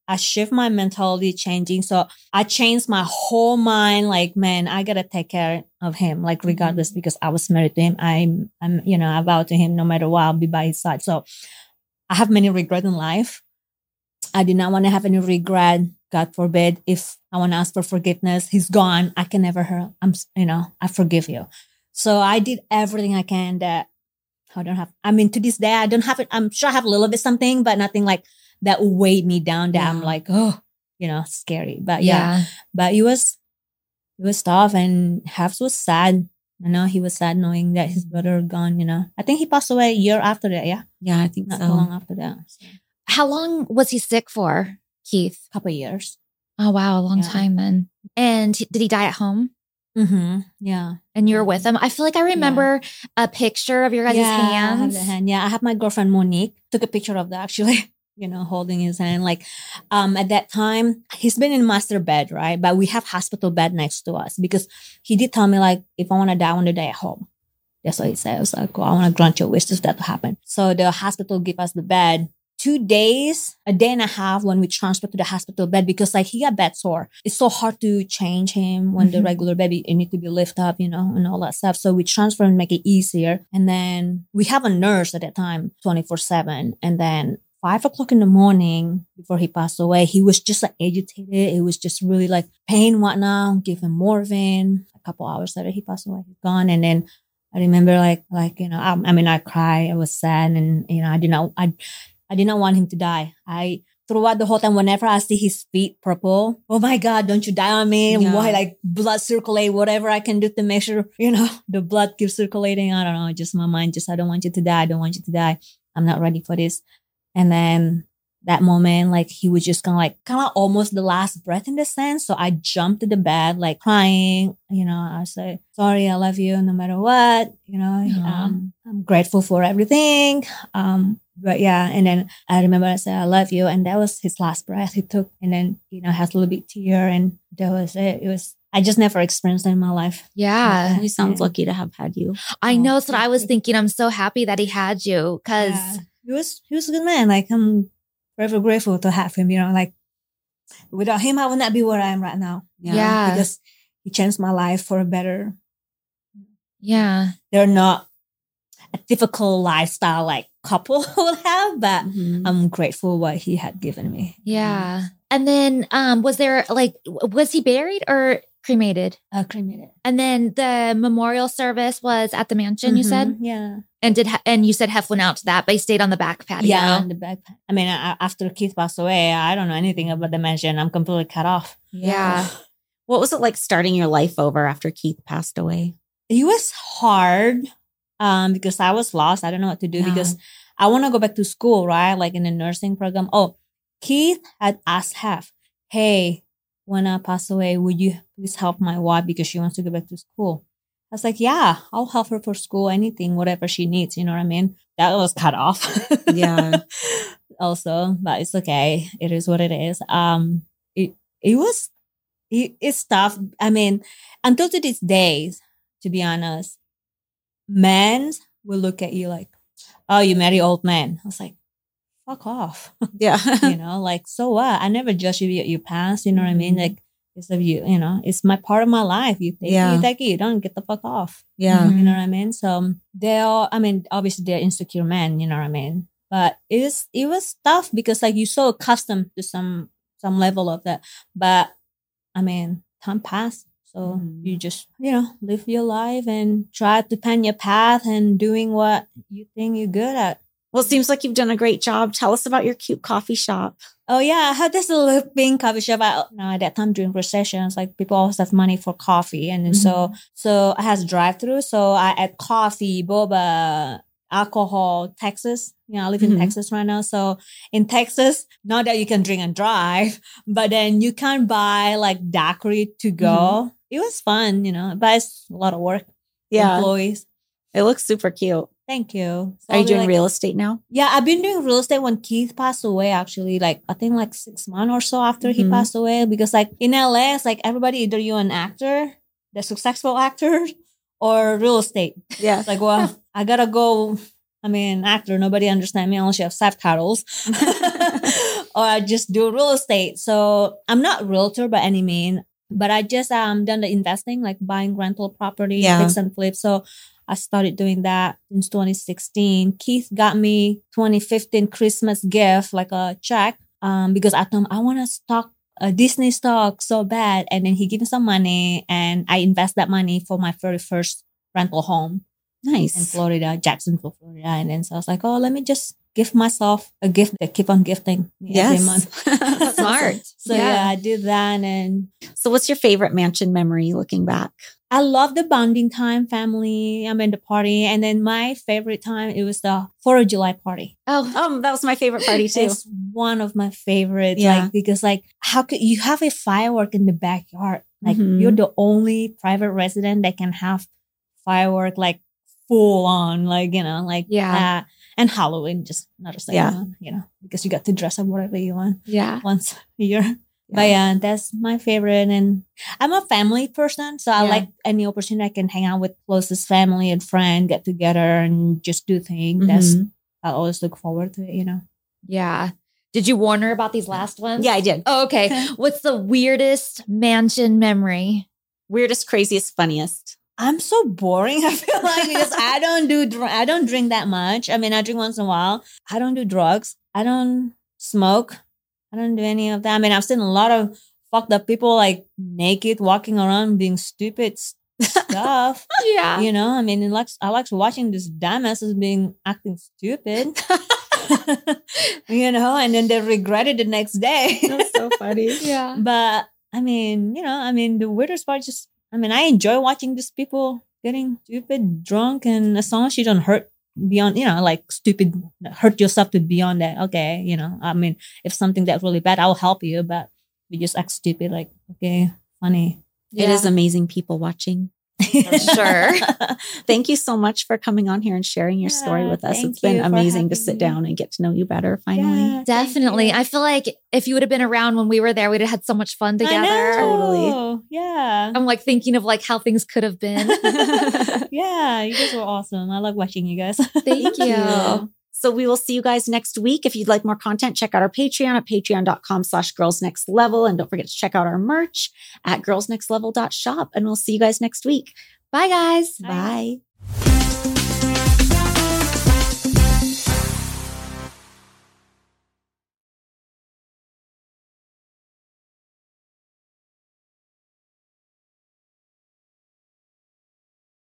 I shift my mentality changing. So I changed my whole mind. Like, man, I gotta take care of him, like regardless, because I was married to him. I'm, I'm, you know, I vowed to him no matter what, I'll be by his side. So I have many regrets in life. I did not want to have any regret. God forbid, if I want to ask for forgiveness, he's gone. I can never hurt. I'm, you know, I forgive you. So I did everything I can that I don't have. I mean, to this day, I don't have it. I'm sure I have a little bit something, but nothing like that weighed me down that yeah. I'm like, oh, you know, scary. But yeah, yeah. but it was, it was tough. And Hefs was sad. You know, he was sad knowing that his brother gone, you know. I think he passed away a year after that. Yeah. Yeah, I think Not so. Not long after that. So. How long was he sick for, Keith? A couple of years. Oh, wow. A long yeah. time then. And did he die at home? Mm-hmm. Yeah. And you were with him? I feel like I remember yeah. a picture of your guys' yeah, hands. I have the hand. Yeah, I have my girlfriend Monique. Took a picture of that actually, you know, holding his hand. Like um, at that time, he's been in master bed, right? But we have hospital bed next to us because he did tell me like, if I want to die, I want to die at home. That's what he said. I was like, well, I want to grant your wish if that to happen. So the hospital give us the bed. Two days, a day and a half when we transferred to the hospital bed because like he got bed sore. It's so hard to change him when mm-hmm. the regular baby, it need to be lifted up, you know, and all that stuff. So we transfer and make it easier. And then we have a nurse at that time, twenty-four seven. And then five o'clock in the morning before he passed away, he was just like agitated. It was just really like pain, whatnot, give him morphine. A couple hours later, he passed away, he's gone. And then I remember like, like, you know, I, I mean, I cried, I was sad and, you know, I did not, I, I did not want him to die. I, throughout the whole time, whenever I see his feet purple, oh my God, don't you die on me. Yeah. Why, like blood circulate, whatever I can do to make sure, you know, the blood keeps circulating. I don't know. Just my mind, just, I don't want you to die. I don't want you to die. I'm not ready for this. And then that moment, like he was just kind of like, kind of almost the last breath in the sense. So I jumped to the bed, like crying, you know, I said, sorry, I love you no matter what, you know, um, I'm grateful for everything. Um, But yeah, and then I remember I said, I love you. And that was his last breath he took. And then, you know, has a little bit tear and that was it. It was, I just never experienced that in my life. Yeah. He sounds lucky to have had you. I know. That's what I was thinking. I'm so happy that he had you because yeah. he was, he was a good man. Like I'm forever grateful to have him, you know, like without him, I would not be where I am right now. Yeah. yeah. Because he changed my life for a better. Yeah. They're not a typical lifestyle like couple would have, but mm-hmm. I'm grateful what he had given me. Yeah. And then um was there like was he buried or cremated? Uh, cremated. And then the memorial service was at the mansion, mm-hmm. you said? Yeah. And did and you said Hef went out to that, but he stayed on the back patio. Yeah, on the back. I mean, I, after Keith passed away, I don't know anything about the mansion. I'm completely cut off. Yeah. What was it like starting your life over after Keith passed away? It was hard. Um, because I was lost. I don't know what to do yeah. because I want to go back to school, right? Like in the nursing program. Oh, Keith had asked Hef, hey, when I pass away, would you please help my wife because she wants to go back to school? I was like, yeah, I'll help her for school, anything, whatever she needs. You know what I mean? That was cut off. Yeah. Also, but it's okay. It is what it is. Um, it, it was, it, it's tough. I mean, until to this day, to be honest, men will look at you like, oh, you marry old man. I was like, fuck off. Yeah. You know, like, so what? I never judge you at your past. You know what I mean? Like, it's of you, you know, it's my part of my life. You take yeah. it, you take it, you don't get the fuck off. Yeah. You know what I mean? So they're, I mean, obviously they're insecure men, you know what I mean? But it was, it was tough because like you're so accustomed to some, some level of that. But I mean, time passed. So mm-hmm. you just, you know, live your life and try to plan your path and doing what you think you're good at. Well, it seems like you've done a great job. Tell us about your cute coffee shop. Oh, yeah. I had this little pink coffee shop. I, you know, at that time during recessions, like people always have money for coffee. And mm-hmm. so, so I had a drive-through. So I add coffee, boba, alcohol, Texas. You know, I live in mm-hmm. Texas right now. So in Texas, not that you can drink and drive, but then you can buy like daiquiri to go. Mm-hmm. It was fun, you know, but it's a lot of work. Yeah. Employees. It looks super cute. Thank you. So Are you doing like, real estate now? Yeah, I've been doing real estate when Keith passed away, actually, like I think like six months or so after mm-hmm. he passed away. Because like in L A, it's like everybody, either you're an actor, the successful actor, or real estate. Yeah. It's like, well, I gotta go. I mean, actor, nobody understands me unless you have subtitles. or I just do real estate. So I'm not a realtor by any means, but I just um done the investing, like buying rental property, Yeah. fix and flip. So I started doing that since twenty sixteen. Keith got me twenty fifteen Christmas gift, like a check, um, because I told him I want to stock a Disney stock so bad. And then he gave me some money and I invest that money for my very first rental home in Nice. Florida, Jacksonville, Florida. And then so I was like, oh, let me just give myself a gift that keep on gifting me every Yes. month. Smart. So Yeah. yeah. I did that. And So what's your favorite mansion memory looking back? I love the bonding time, family. I'm in the party. And then my favorite time, it was the fourth of July party. Oh, Um, that was my favorite party too. It's one of my favorites. Yeah. Like, because like, how could you have a firework in the backyard? Like Mhm. you're the only private resident that can have firework like full on, like, you know, like Yeah. that. And Halloween, just not the same Yeah. one, you know, because you got to dress up whatever you want yeah. once a year. But yeah, that's my favorite. And I'm a family person. So I Yeah. like any opportunity I can hang out with closest family and friend, get together and just do things. That's, Mhm. I always look forward to it, you know. Yeah. Did you warn her about these last ones? Yeah, I did. Oh, okay. What's the weirdest mansion memory? Weirdest, craziest, funniest. I'm so boring. I feel like because I don't do, dr- I don't drink that much. I mean, I drink once in a while. I don't do drugs. I don't smoke. I don't do any of that. I mean, I've seen a lot of fucked up people like naked walking around doing stupid s- stuff. Yeah. You know, I mean, it likes, I like watching these dumbasses being acting stupid. You know, and then they regret it the next day. That's so funny. Yeah. But I mean, you know, I mean, the weirdest part just, I mean, I enjoy watching these people getting stupid, drunk, and as long as you don't hurt beyond, you know, like stupid, hurt yourself to beyond that. Okay, you know, I mean, if something that's really bad, I'll help you, but you just act stupid, like, okay, funny. It is amazing people watching. For sure. Thank you so much for coming on here and sharing your story Yeah, with us. thank It's been you for amazing to having sit me. down and get to know you better finally. Yeah, thank Definitely. you. I feel like if you would have been around when we were there, we'd have had so much fun together. I know. Totally. Yeah. I'm like thinking of like how things could have been. Yeah, you guys were awesome. I love watching you guys. Thank you. So we will see you guys next week. If you'd like more content, check out our Patreon at patreon.com slash girls next level. And don't forget to check out our merch at girls next level dot shop. And we'll see you guys next week. Bye, guys. Bye.